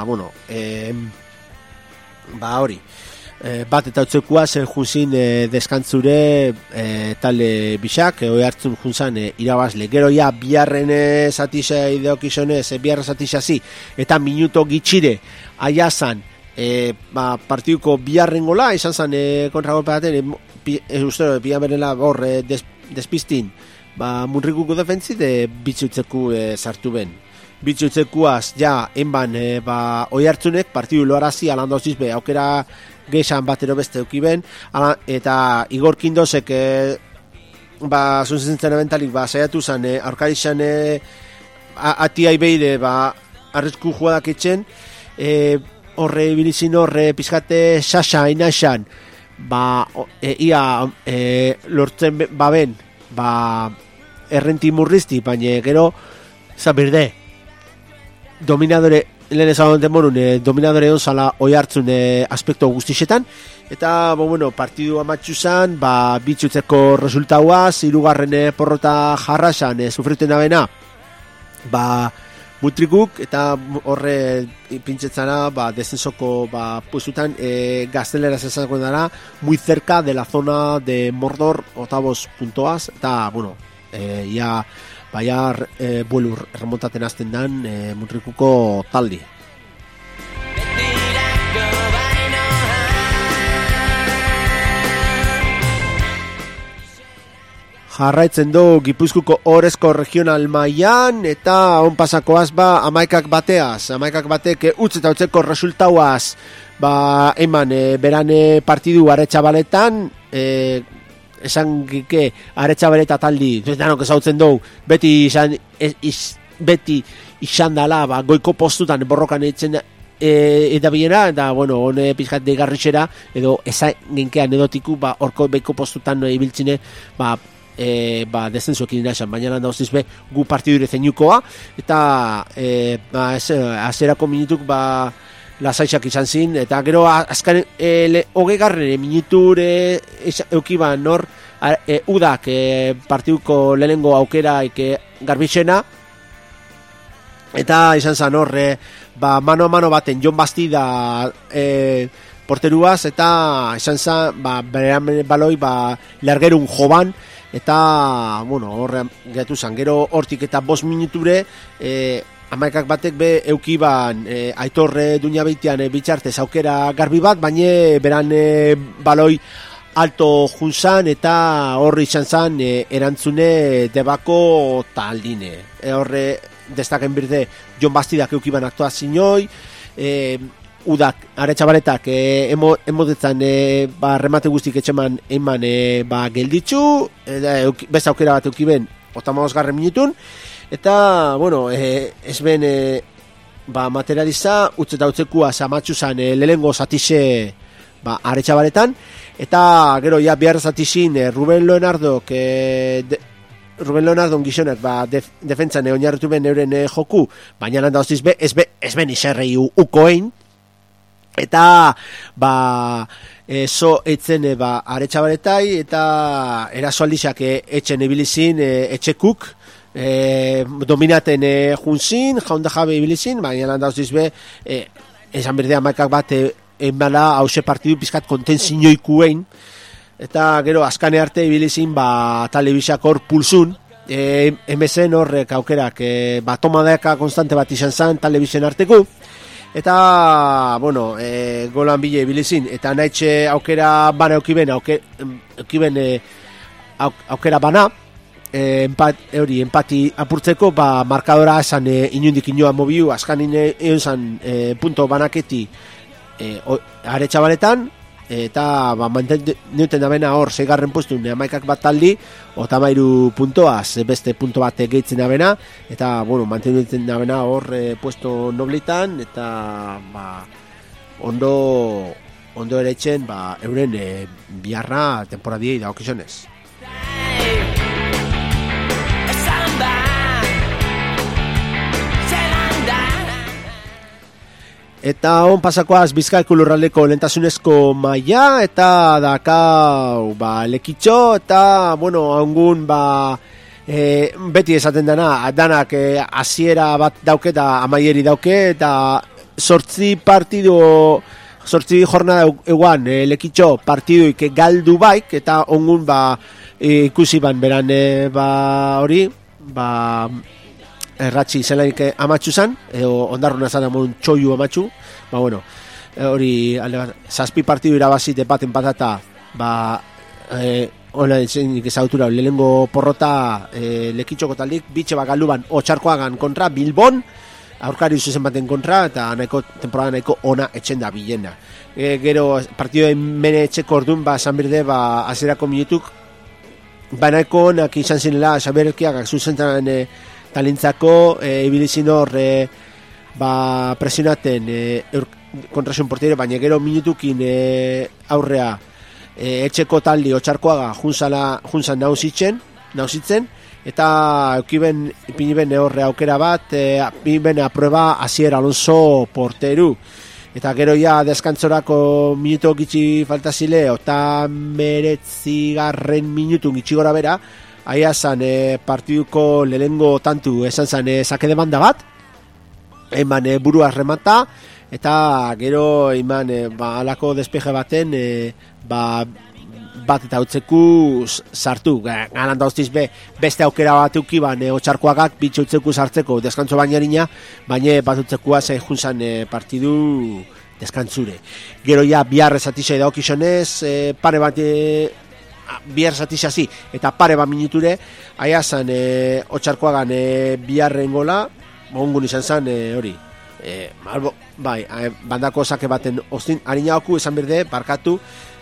hori bat eta utzekua zen junzin deskantzure talde bixak, oi hartzun junzan irabazle, gero ja biharren zatisa ideokizonez, biharren zatisa zi, eta minuto gitxire aiazan partiduko biharren gola, izan zan kontragolpe baten, ustero, bihan berela hor despistin, munrikuko defentzit, bitzutzeku sartu ben. Bitzutzekuaz, ja, enban, oi hartzunek, partidu loarazi, alanda ozizbe, aukera geixan batero beste eukiben, eta Igor Kindozek, zuntzen eventalik, saiatu zan, aurkari zan, atiai beide, arrezku jugadak etxen, horre bilizin horre pizkate sasa inaxan, ia lortzen baben, errenti murrizti, baina gero, zabirde, dominadore, lehen ezagun demorun, dominadore onzala oi hartzun aspekto guztixetan, eta, partidu amatxu zan, bitzutzeko resultauaz, hirugarren porrota jarrasan, sufriten abena, mutrikuk, eta horre pintzetzana, descensoko puestutan, gaztelera zezako dara, muy cerca de la zona de Mordor, 8 puntoaz, eta, ia baiar buelu remontaten azten dan Mutrikuko taldi. Jarraitzen du Gipuzkuko Orezko regional mailan eta on pasakoaz amaikak batek utz eta utzeko resultauaz eman berane partidu Aretxabaletan esan gike Aretxabaleta taldi danok ezautzen dugu beti izan dala goiko postutan borrokan eitzen eta biena, eta bueno, hone pizkat degarritxera edo esan ginkean edotiku orko beiko postutan ibiltzine descensuekin inaxan, baina dauztiz gu partidure zeinukoa eta azerako minutuk lasaixak izan zin, eta gero azkan hogeigarren minuture eukiban nor udak partiduko lehenengo aukera garbixena, eta izan zan hor mano a mano baten Jon Bastida porteruaz, eta izan zan beran baloi largerun joban, eta bueno, horrean gehiatu zan, gero hortik eta 5 minuture amaikak batek eukiban Aitorre Duñabeitian bitxartez aukera garbi bat, baina beran baloi alto junzan eta horri izan zan erantzune debako taldine. Horre destaken birde Jon Bastidak eukiban aktuazinoi, udak Aretxabaletak emodetzan remate guztik etxeman eman gelditzu, beste aukera bat eukiben 85. minutun, eta bueno, ez ben materializa utz eta utzekua zamatxu zan lehengo zatixe Aretxabaletan, eta gero ja bihar zatixin Ruben Leonardok gizonak defentzan oinarritu ben euren joku, baina landa hostiz ez ben iserrei ukoein, eta eitzen Aretxabaletai, eta erasoaldixak etxen ibilizin etxekuk dominaten junzin, jaunda jabe ibilizin, baina landa hostiz esan berdea maikak bat enbala hause partidu pizkat kontentzinoikuein, eta gero azkane arte ibilizin telebizak hor pulsun, MSN horrek aukerak tomadeka konstante bat izan zan telebizien arteko, eta bueno, golan bile ibilizin, eta nahitxe aukera bana eukiben aukera bana, empati apurtzeko, markadora esan inundik inoa mobiu, azkan egon zan punto banaketi Aretxabaletan, eta mantenuten da bena hor 6. puestu amaikak bat taldi 33 puntoaz beste punto bat gehitzen da bena, eta bueno, mantenuten da bena hor puesto noblitan, eta ondo ere etxen euren biharra temporadiei da okizionez. Eta on pasakoaz Bizkaiko lurraldeko lentasunezko maila, eta dakau lekitxo, eta bueno, ongun beti esaten dana, danak hasiera bat dauke eta amaieri dauke, eta 8 jornada eguan lekitxo partiduik galdu baik, eta ongun ikusi beran hori erratxi zelaik amatxu zan, edo ondarruna zan amon txoiu amatxu, bueno, hori 7 partidu irabazit epaten patata, hola entzenik ezautura, lehengo porrota lekitxoko taldik, bitxe galduban Otxarkoagan kontra Bilbon, aurkari zuzen baten kontra, eta temporada nahiko ona etxen da bilena. Gero partiduen mene etxeko orduan, esan berde, azerako minutuk, nahiko onak izan zinela, Xaberkiak zuzentan talintzako, ibilizin hor presionaten kontrasion portiere, baina gero minutukin aurrea etxeko taldi Otxarkoaga junzan nauzitzen, eta eukiben ipiniben horre aukera bat, ipiniben aprueba Asier Alonso porteru, eta gero ja deskantzorako minuto gitxi faltazile, 89. minutun gitxi gora bera, aia zan partiduko lehengo tantu esan zan sake demanda bat, eman burua remata, eta gero eman alako despeje baten bat eta utzeku sartu. Ganan dauztiz beste aukera bat eukiban Otxarkoagak bitxe utzeku sartzeko deskantzo bainarina, baina bat utzekua junzan partidu deskantzure. Gero ja bihar esatisa edakizonez, pare bat bihar esatisa eta pare bat minuture, aia zan Otxarkoagan biharren gola, ongun izan zan hori. Bandako sake baten ostin harinaoku esan berde barkatu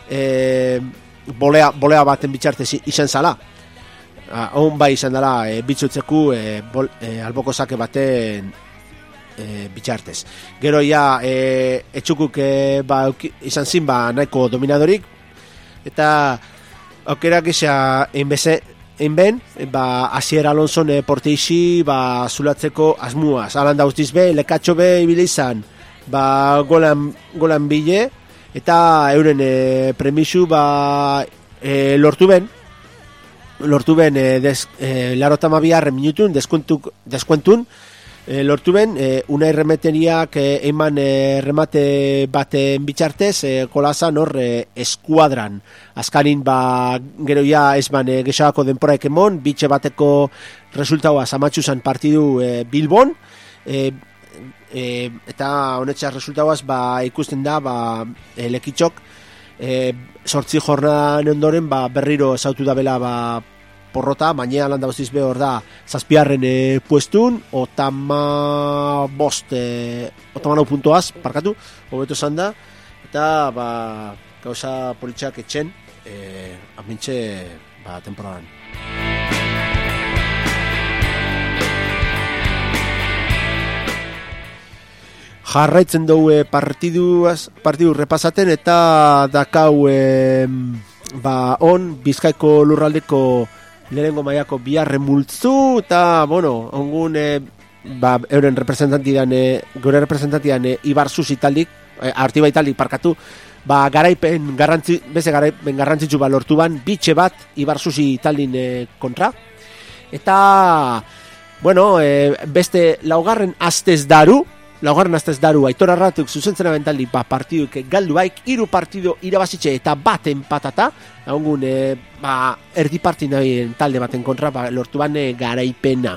bolea baten bitxartez izan zala. On bai izan dela bitzutzeku alboko sake baten bitxartez. Gero ja etxukuk izan zin nahiko dominadorik eta aukerak isa Einben, Asier Alonso porteixi zulatzeko asmuaz. Alan dauztiz lekatxo ibile izan, golan bile, eta euren premisu lortu ben larotamabiarren minutun, deskuentun, lortu ben, Unai Remeteriak eiman remate baten bitxartez, kolazan hor eskuadran. Azkarin gero ja esban gexagako denporaek emon, bitxe bateko resultaua zamatxuzan partidu Bilbon, eta honetxas resultauaz ikusten da lekitxok sortzi jornadan ondoren berriro esautu da bela porrota, baina landa boztiz hor da zazpiarren puestun, otamanau puntoaz, parkatu, hobeto zan da, eta gauza politxak etxen, amintxe temporadan. Jarraitzen dugu partidu repasaten eta dakau Bizkaiko lurraldeko lehenengo maiako biharren multzu eta, ongun euren representantian gure representantian Ibarzus italdik, Artiba italdik parkatu, garaipen garrantzitsu lortu ban, bitxe bat Ibarzus italdin kontra. Eta, beste laugarren astez daru, Aitor Arratuk zuzentzena bentaldi partiduk galdu baik, 3 partido irabazitxe eta bat empatata, ongun erdi partiduen talde baten kontra lortu bane garaipena.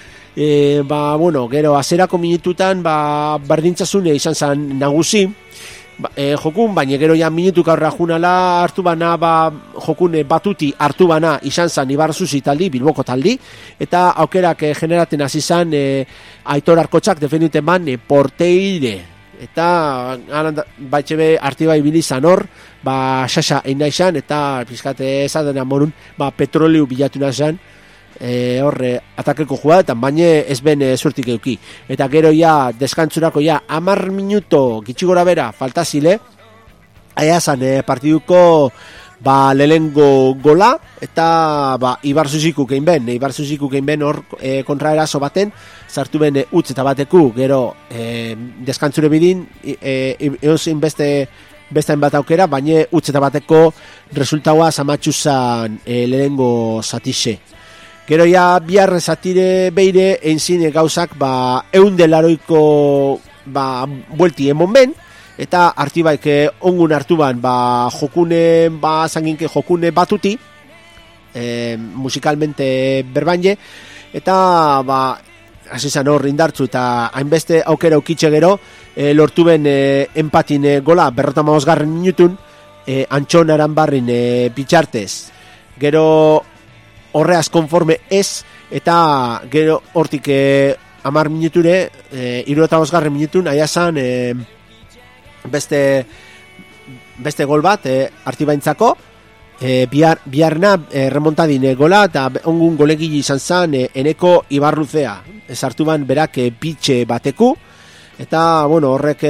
Gero azerako minututan berdintzasune izan zen nagusi jokun, baina gero ja minutuk aurra junala hartu bana jokun batuti hartu bana izan zen Ibarzuzi taldi, Bilboko taldi, eta aukerak generaten hasi zen Aitor Arkotxak defenduten ban porteire, eta baitxebe Artiba ibili zan hor, xaxa eina izan, eta pizkate esaten amorun petroleu bilatu nazan, atakeko jugada, baina ez ben suertik euki. Eta gero ja deskantzurako 10 minuto gitxigora bera faltazile, aia zan partiduko lehenengo gola, eta Ibarzuzikuk egin ben hor kontraerazo baten sartu ben utz eta bateku, gero deskantzure bidin eozin beste bat aukera, baina utz eta bateko resultaua zamatxuzan lehenengo zatixe. Gero ja bihar zatire beire einzine gauzak eundelaroiko buelti emon ben, eta Artibaik ongun hartu ban jokune zanginke jokune batuti musikalmente berbaine, eta asizan hor indartzu eta hainbeste aukera ukitxe gero lortu ben empatin gola 55. minutun Antxon Aranbarrin bitxartez. Gero horreaz konforme ez, eta gero hortik 10 minuture 75. minutun aiazan beste gol bat Artibaintzako, biharna remontadin gola, eta ongun golegili izan zen Eneko Ibarruzea, sartu ban berak bitxe bateku, eta horrek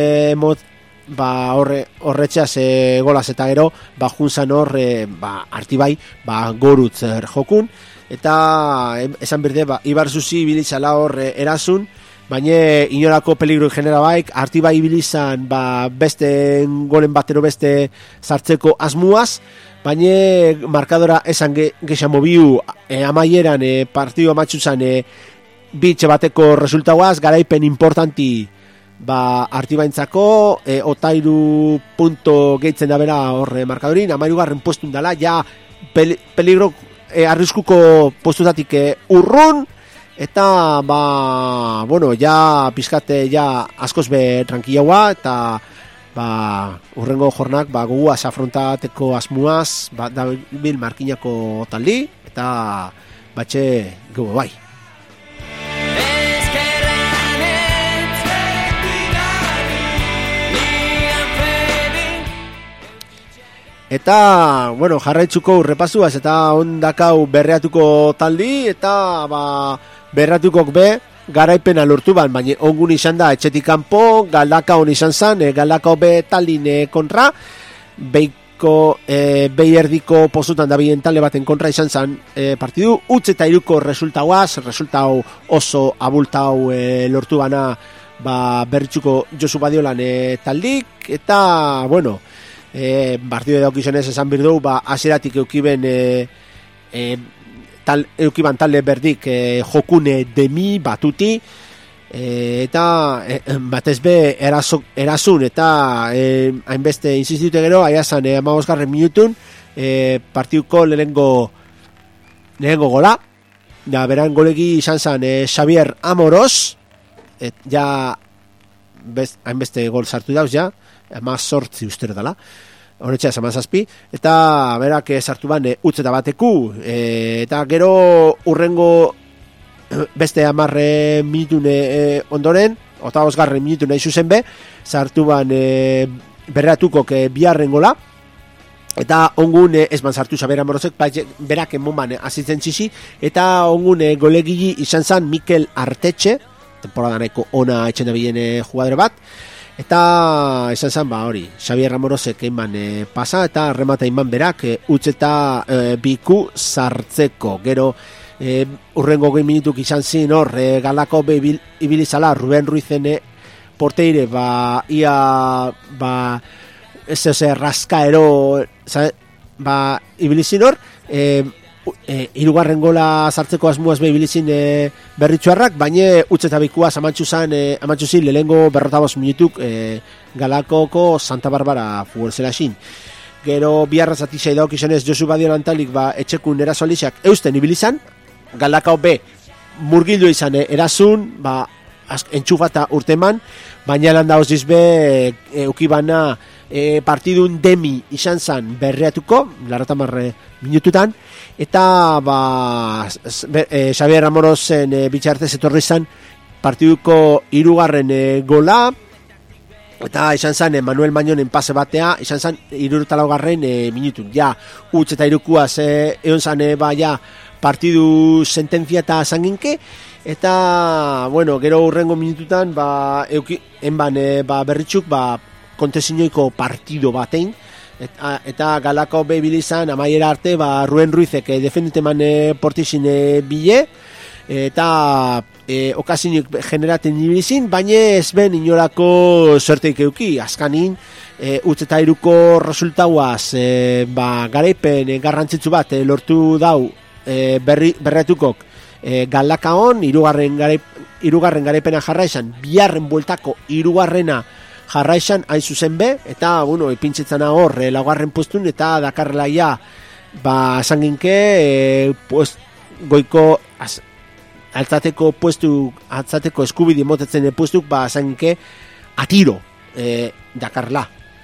horretxeaz golaz eta gero junzan hor Artibai gorutz jokun, eta esan berde Ibarzuzi bilizala hor erazun, baina inorako peligro genera baik, Artibai bilizan beste golen batero beste sartzeko asmuaz, baina markadora esan gexamobiu amaieran partidu amatxuzan bitxe bateko resultauaz, garaipen importanti Artibaintzako otairu punto gehitzen da bera horre markadorin, 13. puestun dela, ja peligro arriskuko postutatik urrun, eta ja pizkate ja askoz be tranquilaua, eta urrengo jornak goguaz afrontateko asmuaz da bil markinako taldi, eta batxe gau bai. Eta, jarraitzuko urrepasuaz, eta ondakau berreatuko taldi, eta berreatukok be, garaipena lortu ban, baina ongun izan da, etxetik kanpo, Galdakaon izan zan, Galdakao be taldin kontra, behi erdiko pozutan da bien talde baten kontra izan zan partidu, utz eta iruko resultau oso abultau lortu bana, berritzuko Josu Badiolan taldik, eta, partidu edaukizionez esan birdou, hasieratik eukiben eukiban talde berdik jokune demi batuti, eta batez be erasun, eta hainbeste insistitute gero, aiazan 15. minutun partiduko lehenengo gola, da beran golegi izan zan Xavier Amoros, ja hainbeste gol sartu dauz ja, 18 ustero dela, honetxea 17, eta berak sartu ban utzeta bateku, eta gero urrengo beste 10 minutun ondoren, 25. minutun nahi zuzen be, sartu ban berratukok biharren gola, eta ongun ez ban sartu Xabier Amorosek, berak enmonban azitzen txisi, eta ongun golegili izan zan Mikel Artetxe, temporada nahiko ona etxen da bilen jugadore bat, eta izan zan hori, Xabier Amorosek einban pasa, eta remata einban berak utzeta biku sartzeko. Gero urrengo 20 minutuk izan zin hor, Galako ibilizala Ruben Ruizen porteire, ia raskaero ibilizin hor, hirugarren gola sartzeko asmuaz ibilizin berritxuarrak, baina utzeta bikua amantxu zin lehengo 45 minutuk Galakoko Santa Barbara futbol zelaxin. Gero biharra zatixai dauk izanez Josu Badiolan talik etxekun erasolizak eusten ibilizan, Galakao B murgildu izan erasun, entxufata urteman, baina lan dauz dizbe eukibana partidun demi izan zan berreatuko, 90 minututan, eta Xabier Amorosen bitxartez etorri zan partiduko 3. gola, eta izan zan Manuel Mañonen pase batea, izan zan 64. minutun, ja, utz eta irukuaz egon zan partidu sententzia eta zanginke, eta, gero urrengo minututan, berritxuk, kontesinoiko partido batein, eta Galako bebilizan amaiera arte, Ruen Ruizek defenditeman portizin bile, eta okazinik generaten ibilizin, baina ez ben inolako suerteik euki, azkanin, utz eta iruko resultauaz, garaipen garrantzitsu bat lortu dau berretukok Galdakaon, hirugarren garaipena jarraizan, biharren bueltako hirugarrena jarraizan hain zuzen be, eta, ipintzetzana hor, laugarren postun, eta dakarrela ja, zanginke, goiko altzateko eskubide motetzen puestuk, zanginke, atiro, dakarrela.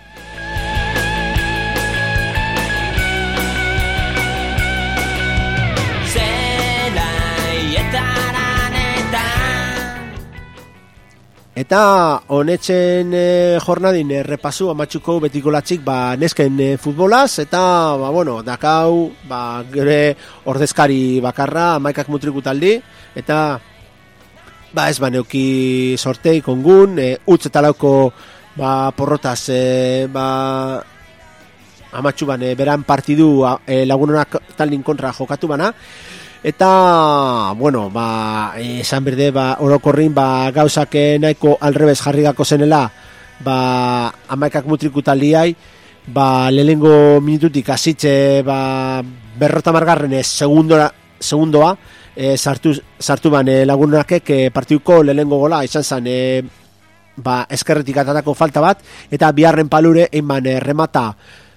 Eta honetzen jornadin repasu amatxuko betiko latxik nesken futbolaz, eta dakau gure ordezkari bakarra amaikak mutriku taldi, eta ez neuki sorteik ongun, utz eta lauko porrotaz amatxu beran partidu lagunonak taldin kontra jokatu bana, eta, esan berde, orokorrin, gauzak nahiko alrebez jarrigako zenela, amaikak mutriku taldiai, lehenengo minututik azitze, berrota margarren segundoa, sartu ban lagunakek partiduko lehenengo gola, izan zen, eskerretik atatako falta bat, eta biharren palure einban remata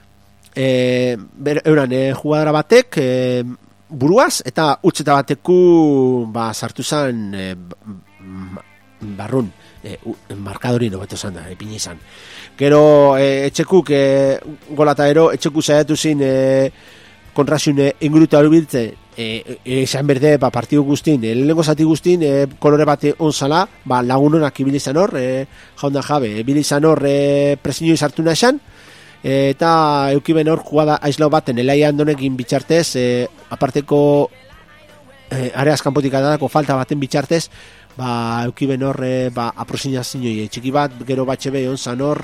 euran jugadora batek buruaz, eta utxeta bateku sartu zen barrun markadorin hobeto zan da, epin izan. Gero etxekuk golata ero, etxekuk saiatu zin kontraziun inguruta hori esan berde partidu guztin, lehenko zati guztin kolore bat onzala, lagunonak ibilizan hor, jaundan jabe, ibilizan hor presiño izartu nahi eta eukiben hor jugada aizlau baten Elaia Andonekin bitxartez, aparteko areaz kanpotik atatako falta baten bitxartez, eukiben hor aproximazio txiki bat, gero batxebe onzan hor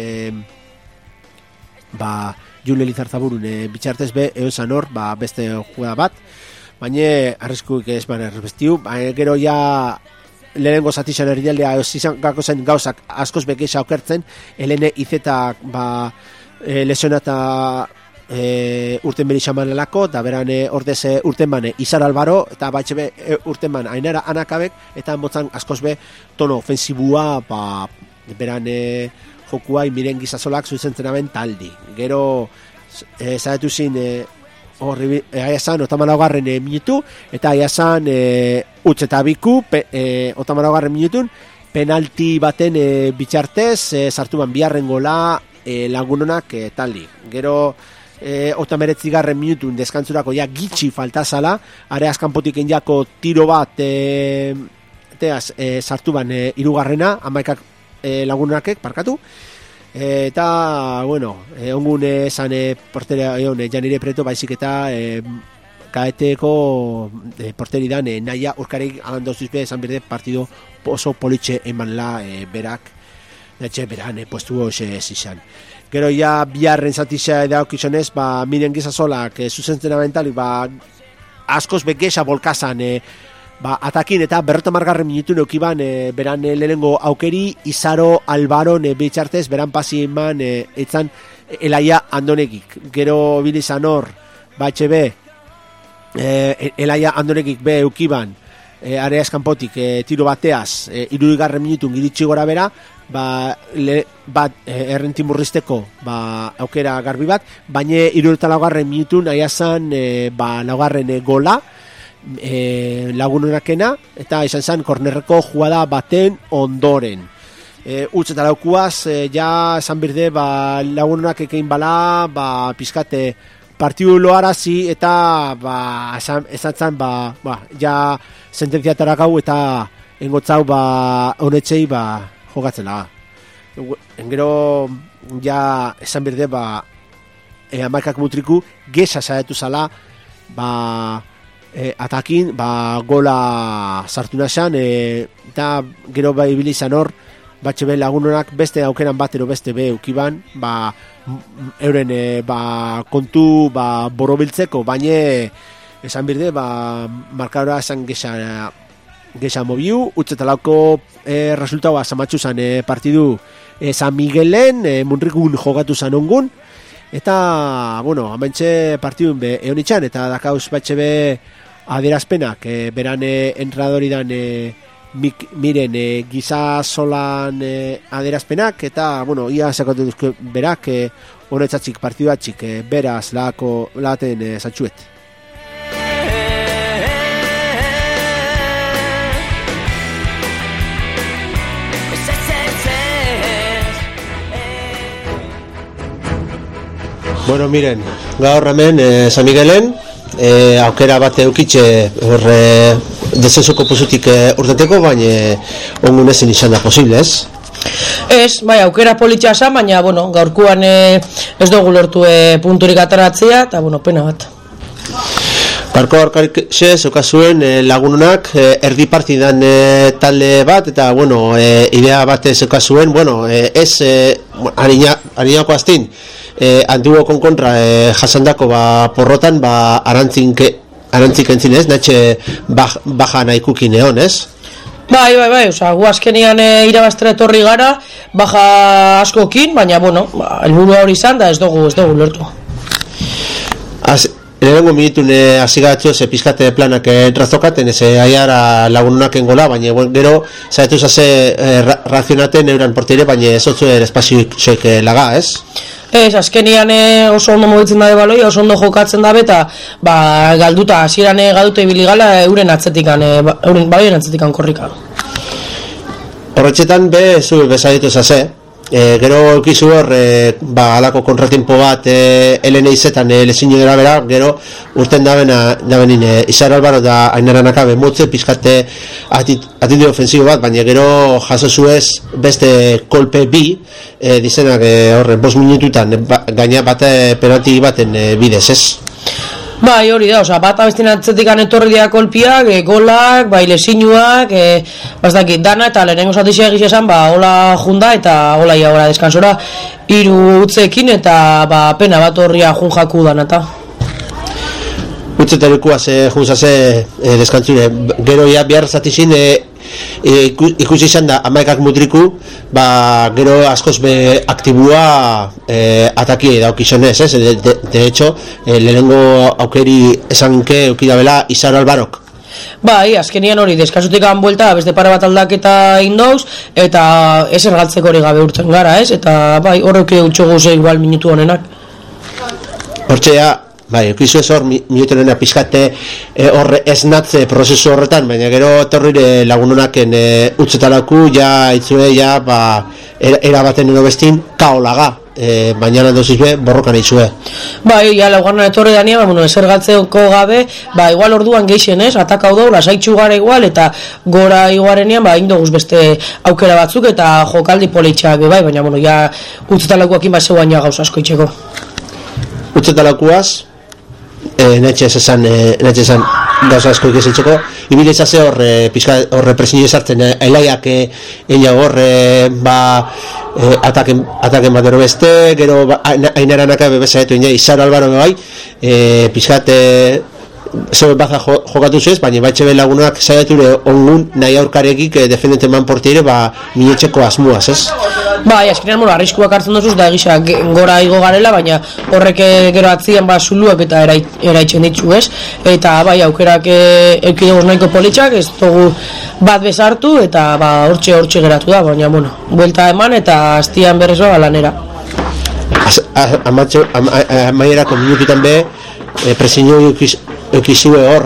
Jule Lizarzaburun bitxartez egon zan hor, beste jugada bat, baina arriskuik ez errebestiu, gero ja lehenengo zatizan erdialdea gako zen gauzak askoz bekeixa okertzen, Helene Izetak lesionata urten beri xamanelako, eta beran ordez urten bane Izar Albaro, eta batxebe urten ban Ainara Anakabek, eta motzan askoz be tono ofensibua, beran jokuai miren gizazolak zuzentzen taldi. Gero zahetu zin aiazan otamalaugarren minutu, eta aiazan utzetabiku otamalaugarren minutun penalti baten bitxartez sartu ban biharren gola lagunonak taldi. Gero otameretzigarren minutun deskantzurako ja gitxi faltazala, areaz kanpotik enjako tiro bat sartu ban irugarrena, amaikak lagunakek, parkatu, eta, ongun esan porteria Janire Preto, baizik eta kaeteko porteri dan naia urkarek alandozuzbe esan berde partido oso politxe emanla berak, beran puestu hoxe zizan. Gero ja biharren zatizia edaukizonez, miren gizazolak zuzentzen abentalik, askoz bekesa bolkazan atakin eta 50 minutu neukiban beran lehenengo aukeri Izaro Albaron bitxartez beran pasi eman etzan Elaia Andonekik. Gero bilizan hor batxebe Elaia Andonekik be eukiban areaz kanpotik tiro bateaz 60 minutun giritsi gora bera, errentin burrizteko aukera garbi bat, baina 64 minutun aiazan laugarren gola lagunonakena, eta izan zen kornerreko jugada baten ondoren. Utzeta laukuaz, ja esan berde lagunonak ekein bala, pizkate partidu loarazi, eta esan zen, ja sententziatarak hau eta engotzau honetxei jogatzen laga. Engero, ja esan berde, amaikak mutriku, gesa saietu zala, atakin, gola sartu nasan, eta gero ibilizan hor, batxe lagunonak beste aukeran batero beste eukiban, euren kontu borobiltzeko, baina esan birde, markadora esan gesa mobiu, utzetalauko resultaua zamatxu zan partidu San Miguelen, Munrikun jogatu zan ongun, eta, hamentxe partidun eonitxan, eta dakauz batxe adierazpenak, beran entradoridan miren gizazolan adierazpenak, eta, ia sakatu duzko berak, honetzatik partiduatxik beraz laten zatxuet. Miren, gaur hemen San Miguelen aukera bat eukitxe desensuko puzutik urteteko, baina ongun ezin izan da posible, ez? Ez, aukera politxea zan, baina, gaurkuan ez dugu lortu punturik ataratzea, eta, pena bat. Barko Arkarik zokazuen lagunonak erdi partidan talde bat, eta, idea bat zokazuen, ez harinako aztin, antiguo konkontra jasandako porrotan arantzik entzinez, natxe baja nahikukin egon, ez? Bai, gu azkenian irabaztera etorri gara, baja askokin, baina, helburua hori izan da ez dugu lortu. lehenengo minutun hasigatzu ze pizkate planak entrazokaten eze aiara lagununak engola, baina gero zaitu zase razionaten euran portire, baina ez otzu espazioik laga, ez? Ez, azkenian oso ondo mogitzen dabe baloia, oso ondo jokatzen dabe, eta galduta, hasieran galduta ibiligala euren atzetikan, euren baloien atzetikan korrika. Horretxetan zu bezaditu zase, gero eukizu hor, alako kontratempo bat LNI-zetan lezinu dira bera, gero urten dabenin Izar Albaro da Ainaranaka bemutze, pizkate atitu ofensibo bat, baina gero jaso zuez beste kolpe bi, dizenak horre 5 minututan, gaina bate penalti baten bidez, ez? Bai, hori da, bat abestin atzetik etorri dira kolpiak, golak, bai lesinuak, bazdakit dana, eta lehenengo zatizia egiz esan, hola junda eta hola ia hora deskansora, 3 utzekin eta pena bat horria jun jaku dana eta. Utzetarikuaz junzase deskantzure, gero ja bihar zatizin ikusi izan da amaikak mutriku, gero askoz be aktibua ataki daukizonez, ez? De hecho, lehenengo aukeri esanke eukidabela Izar Albarok. Bai, azkenian hori, deskasutik buelta, beste pare bat aldaketa indouz, eta ez ergaltzeko hori gabe urtzen gara, ez? Eta bai, horrek eutxogu ze igual minutu honenak. Hortzea, bai, eukizu ez hor, minutenena pizkate horre esnatze prozesu horretan, baina gero etorrire lagunonaken utzetalaku, ja, itzue, ja, erabaten edo bestin, kaolaga, baina landozizue, borrokan itzue. Bai, ja, laugarnan etorri dania, eser galtzeko gabe, igual orduan geixen, ez, atakau dugu, lasaitxu gara igual, eta gora iguarenean, indoguz beste aukera batzuk, eta jokaldi politxak, bai, baina, ja, utzetalakuakin zeuan ja gauza asko itxeko. Utzetalakuaz, netxe esan gauza asko ikezitzeko, ibilizase horre presinio esartzen elaiak eina horre ataken bat ero beste, gero Ainaranaka bebezaetu ina Izar Albaro bai, pizkat zebe baza jokatu zuez, baina baitxe lagunak zaiature ongun nahi aurkarekik defendente man portiere minetxeko asmuaz, ez? Bai, azkenean arriskuak hartzen duzuz da egisa gora igo garela, baina horrek gero atzian zuluak eta eraitzen ditzu, ez? Eta bai, aukerak eukideguz nahiko politxak, ez dugu bat bezartu eta hortxe geratu da, baina buelta eman eta aztian berrezoa lanera. Amaierako minututan be, presinio eukizue hor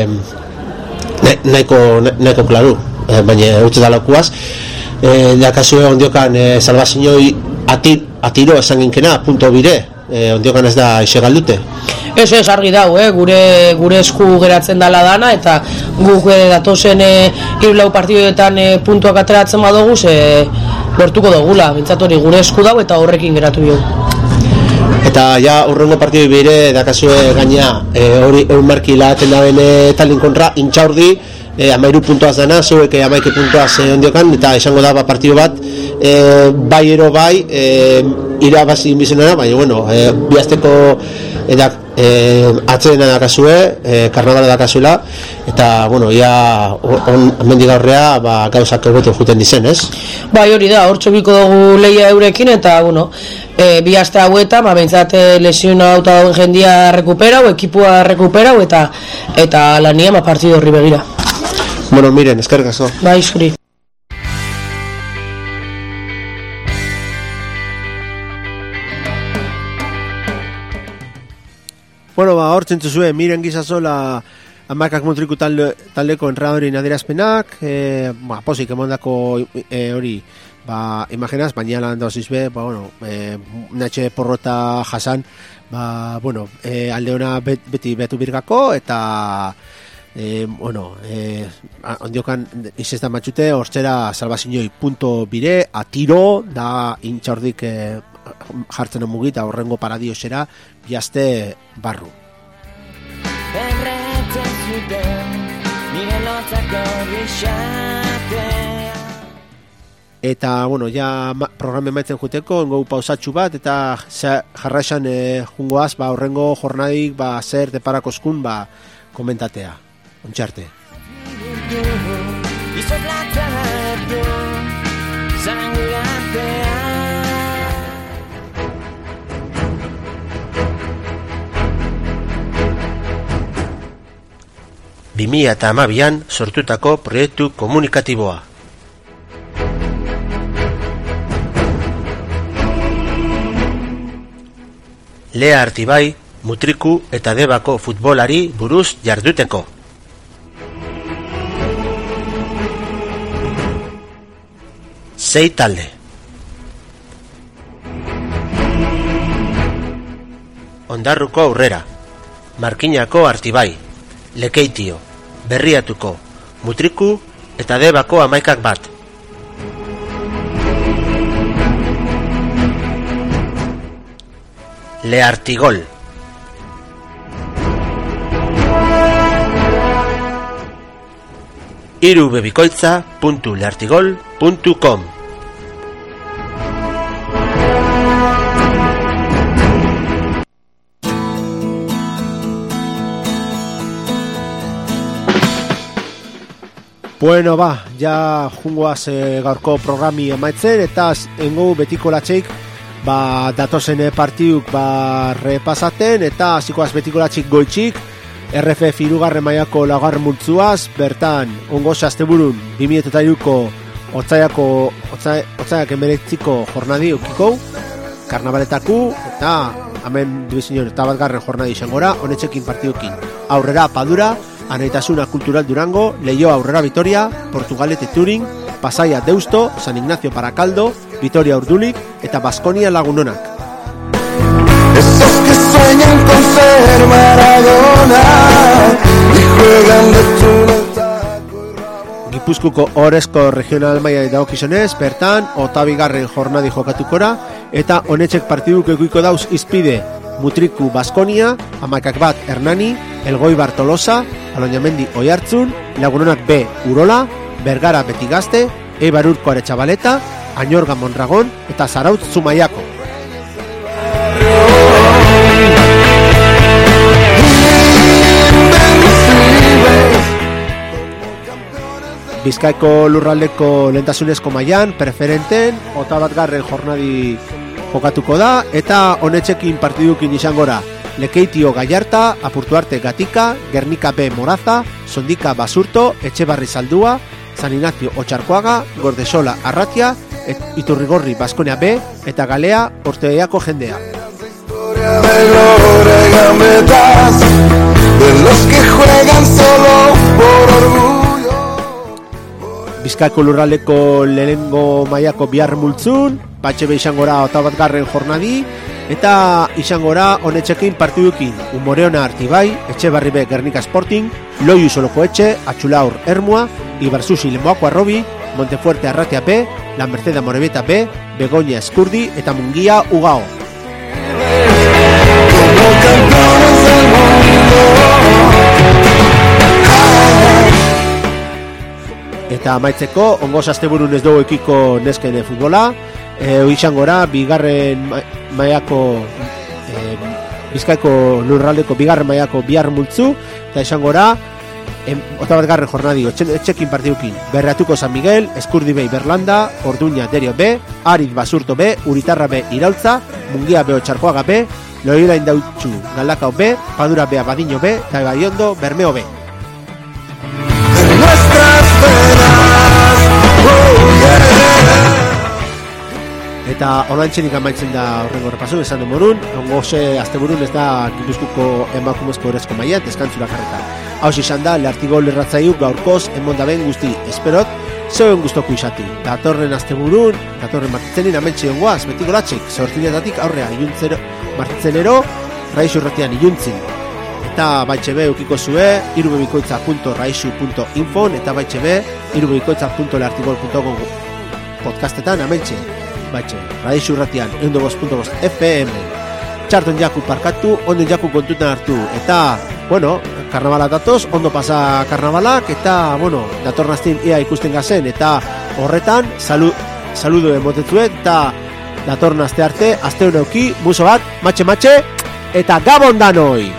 nahiko klaru, baina utzetalakuaz. Dakazue ondiokan salvaziñoi atiro esan ginkena, punto bire, ondiokan ez da ise galdute. Ez argi dau, gure esku geratzen dala dana, eta guk datozen 3 partidoetan puntuak ateratzen badugu, lortuko dugula, bintzat hori gure esku dau eta horrekin geratu dugu. Eta ja urrengo partidoi bire dakazue gaina hori eunmarki lahaten da bene talin kontra, intxaurdi, 13 puntuaz dana, zeuek 11 puntuaz ondiokan, eta esango da partido bat, bai ero bai, irabazi inbizenara, baina, bihazteko atzena dakazue, karnabala dakazuela, eta, ia mendiga horrea gauzak egoten juten dizen, ez? Bai, hori da, hor txobiko dugu lehia eurekin, eta, bi aste hauetan, behintzat lesiona auta dauen jendia rekuperau, ekipua rekuperau, eta lania partido horri begira. Miren, eskerrik asko. Bai, zuri. Hortzen zuzue, miren gizazola amakak mutriku taldeko enredadori nadierazpenak, posik emondako hori, imaginaz, baina lan dauzizbe, natxe porrota jasan, alde hona beti betu birgako, eta ondiokan izestan matxute, hortzera salvaziñoi punto bire, atiro, da intxaurdik jartzen omugita horrengo paradiosera, bihazte barru. Eta, ja programe maitzen juteko, engau pausatxu bat, eta jarraixan jungoaz, horrengo jornadik, zer deparakozkun, komentatea. Ontxarte. 2012an sortutako proiektu komunikatiboa. Lea Artibai, Mutriku eta Debako futbolari buruz jarduteko. Sei talde. Ondarruko Aurrera, Markinako Artibai, Lekeitio, Berriatuko, Mutriku eta Debako 11. Leartigol. irubebikoitza.leartigol.com. Bueno, ba, ja jungoaz gaurko programi amaitzen, eta engo betiko latxeik datozen partiduk repasaten, eta hasikoaz betiko latxik goitxik, RFF 3. mailako 2. multzuaz, bertan ongoz asteburun 2003ko otzaiak emeretziko jornadi ukiko, karnabaletaku, eta hemen dibizion eta 1. jornadi izangora, honetxekin partidukin. Aurrera Padura, Anaitasuna Kultural Durango, Leioa Aurrera Vitoria, Portugalete Turing, Pasaia Deusto, San Ignacio Parakaldo, Vitoria Urdulik eta Baskonia Lagunonak. Esos que sueñan con ser Maradona y juegan de Gipuzkoako Orezko regional maila dagokizonez, bertan 22. jornadi jokatukora, eta honetxek partiduk ekuiko dauz izpide Mutriku Baskonia, 11 Hernani, Elgoibar Tolosa, Aloñamendi Oiartzun, Lagunonak B Urola, Bergara Betigazte, Eibar Urko Aretxabaleta, Añorga Mondragon eta Zarautz Zumaiako. Bizkaiko lurraldeko lehentasunezko mailan preferenten 21. jornadi jokatuko da, eta honetxekin partidukin izangora Lekeitio Gallarta, Apurtuarte Gatika, Gernika B Moraza, Sondika Basurto, Etxebarri Zaldua, San Ignacio Otxarkoaga, Gordesola Arratia, Iturrigorri Baskonia B eta Galea Ortegiako jendea. Bizkaiko lurraldeko lehenengo mailako bihar multzun, Patxebe izangora 21. jornadi, eta izangora honetxekin partidukin Umoreona Artibai, Etxebarri B Gernika Sporting, Loiu Soloko Etxe, Atxulaur Ermua, Ibarzuzi Lemoako Arrobi, Montefuerte Arratia B, La Merceda Morebeta B, Begoña Eskurdi eta Mungia Ugao. Eta amaitzeko, ongoz asteburun ez dugu ekiko nesken futbola, izangora, 2. mailako Bizkaiko lurraldeko 2. mailako bihar multzu, eta izangora 21. jornadi etxekin partidukin Berratuko San Miguel, Eskurdi B Berlanda, Orduña Derio B, Arid Basurto B, Uritarra B Iraultza, Mungia B Otxarkoaga B, Loiola Indautxu Galdakao B, Padura B Abadiño B, eta Baiondo Bermeo B. Eta onantxenik amaitzen da horrengo repasu, esan demorun, ongoze asteburun ez da Gipuzkoako emakumezko Orezko maila, deskantzura jarreta. Hauz izan da, Leartigol erratzaiuk gaurkoz emondaben guzti, esperot, zeuen guztoku izati. Datorren asteburun, datorren martitzenin amentxe ongoaz, betiko latxik, zortinetatik aurrea, martitzenero, Raixu Erratian iluntzin. Eta baitxebe ukiko zue, irubebikoitza.raixu.info, eta baitxebe, irubebikoitza.leartigol.com podcastetan amentxe. Baitxe, Raixu Erratian, 102.5 FM. Txarton jaku parkatu, onden jaku kontutan hartu. Eta, bueno, karnavala datoz, ondo pasa karnavalak, eta, bueno, datornaztin ia ikusten gazen, eta horretan, saludo emotetzuet, eta datornazte arte, aste honeuki, muso bat, matxe, eta gabon danoi!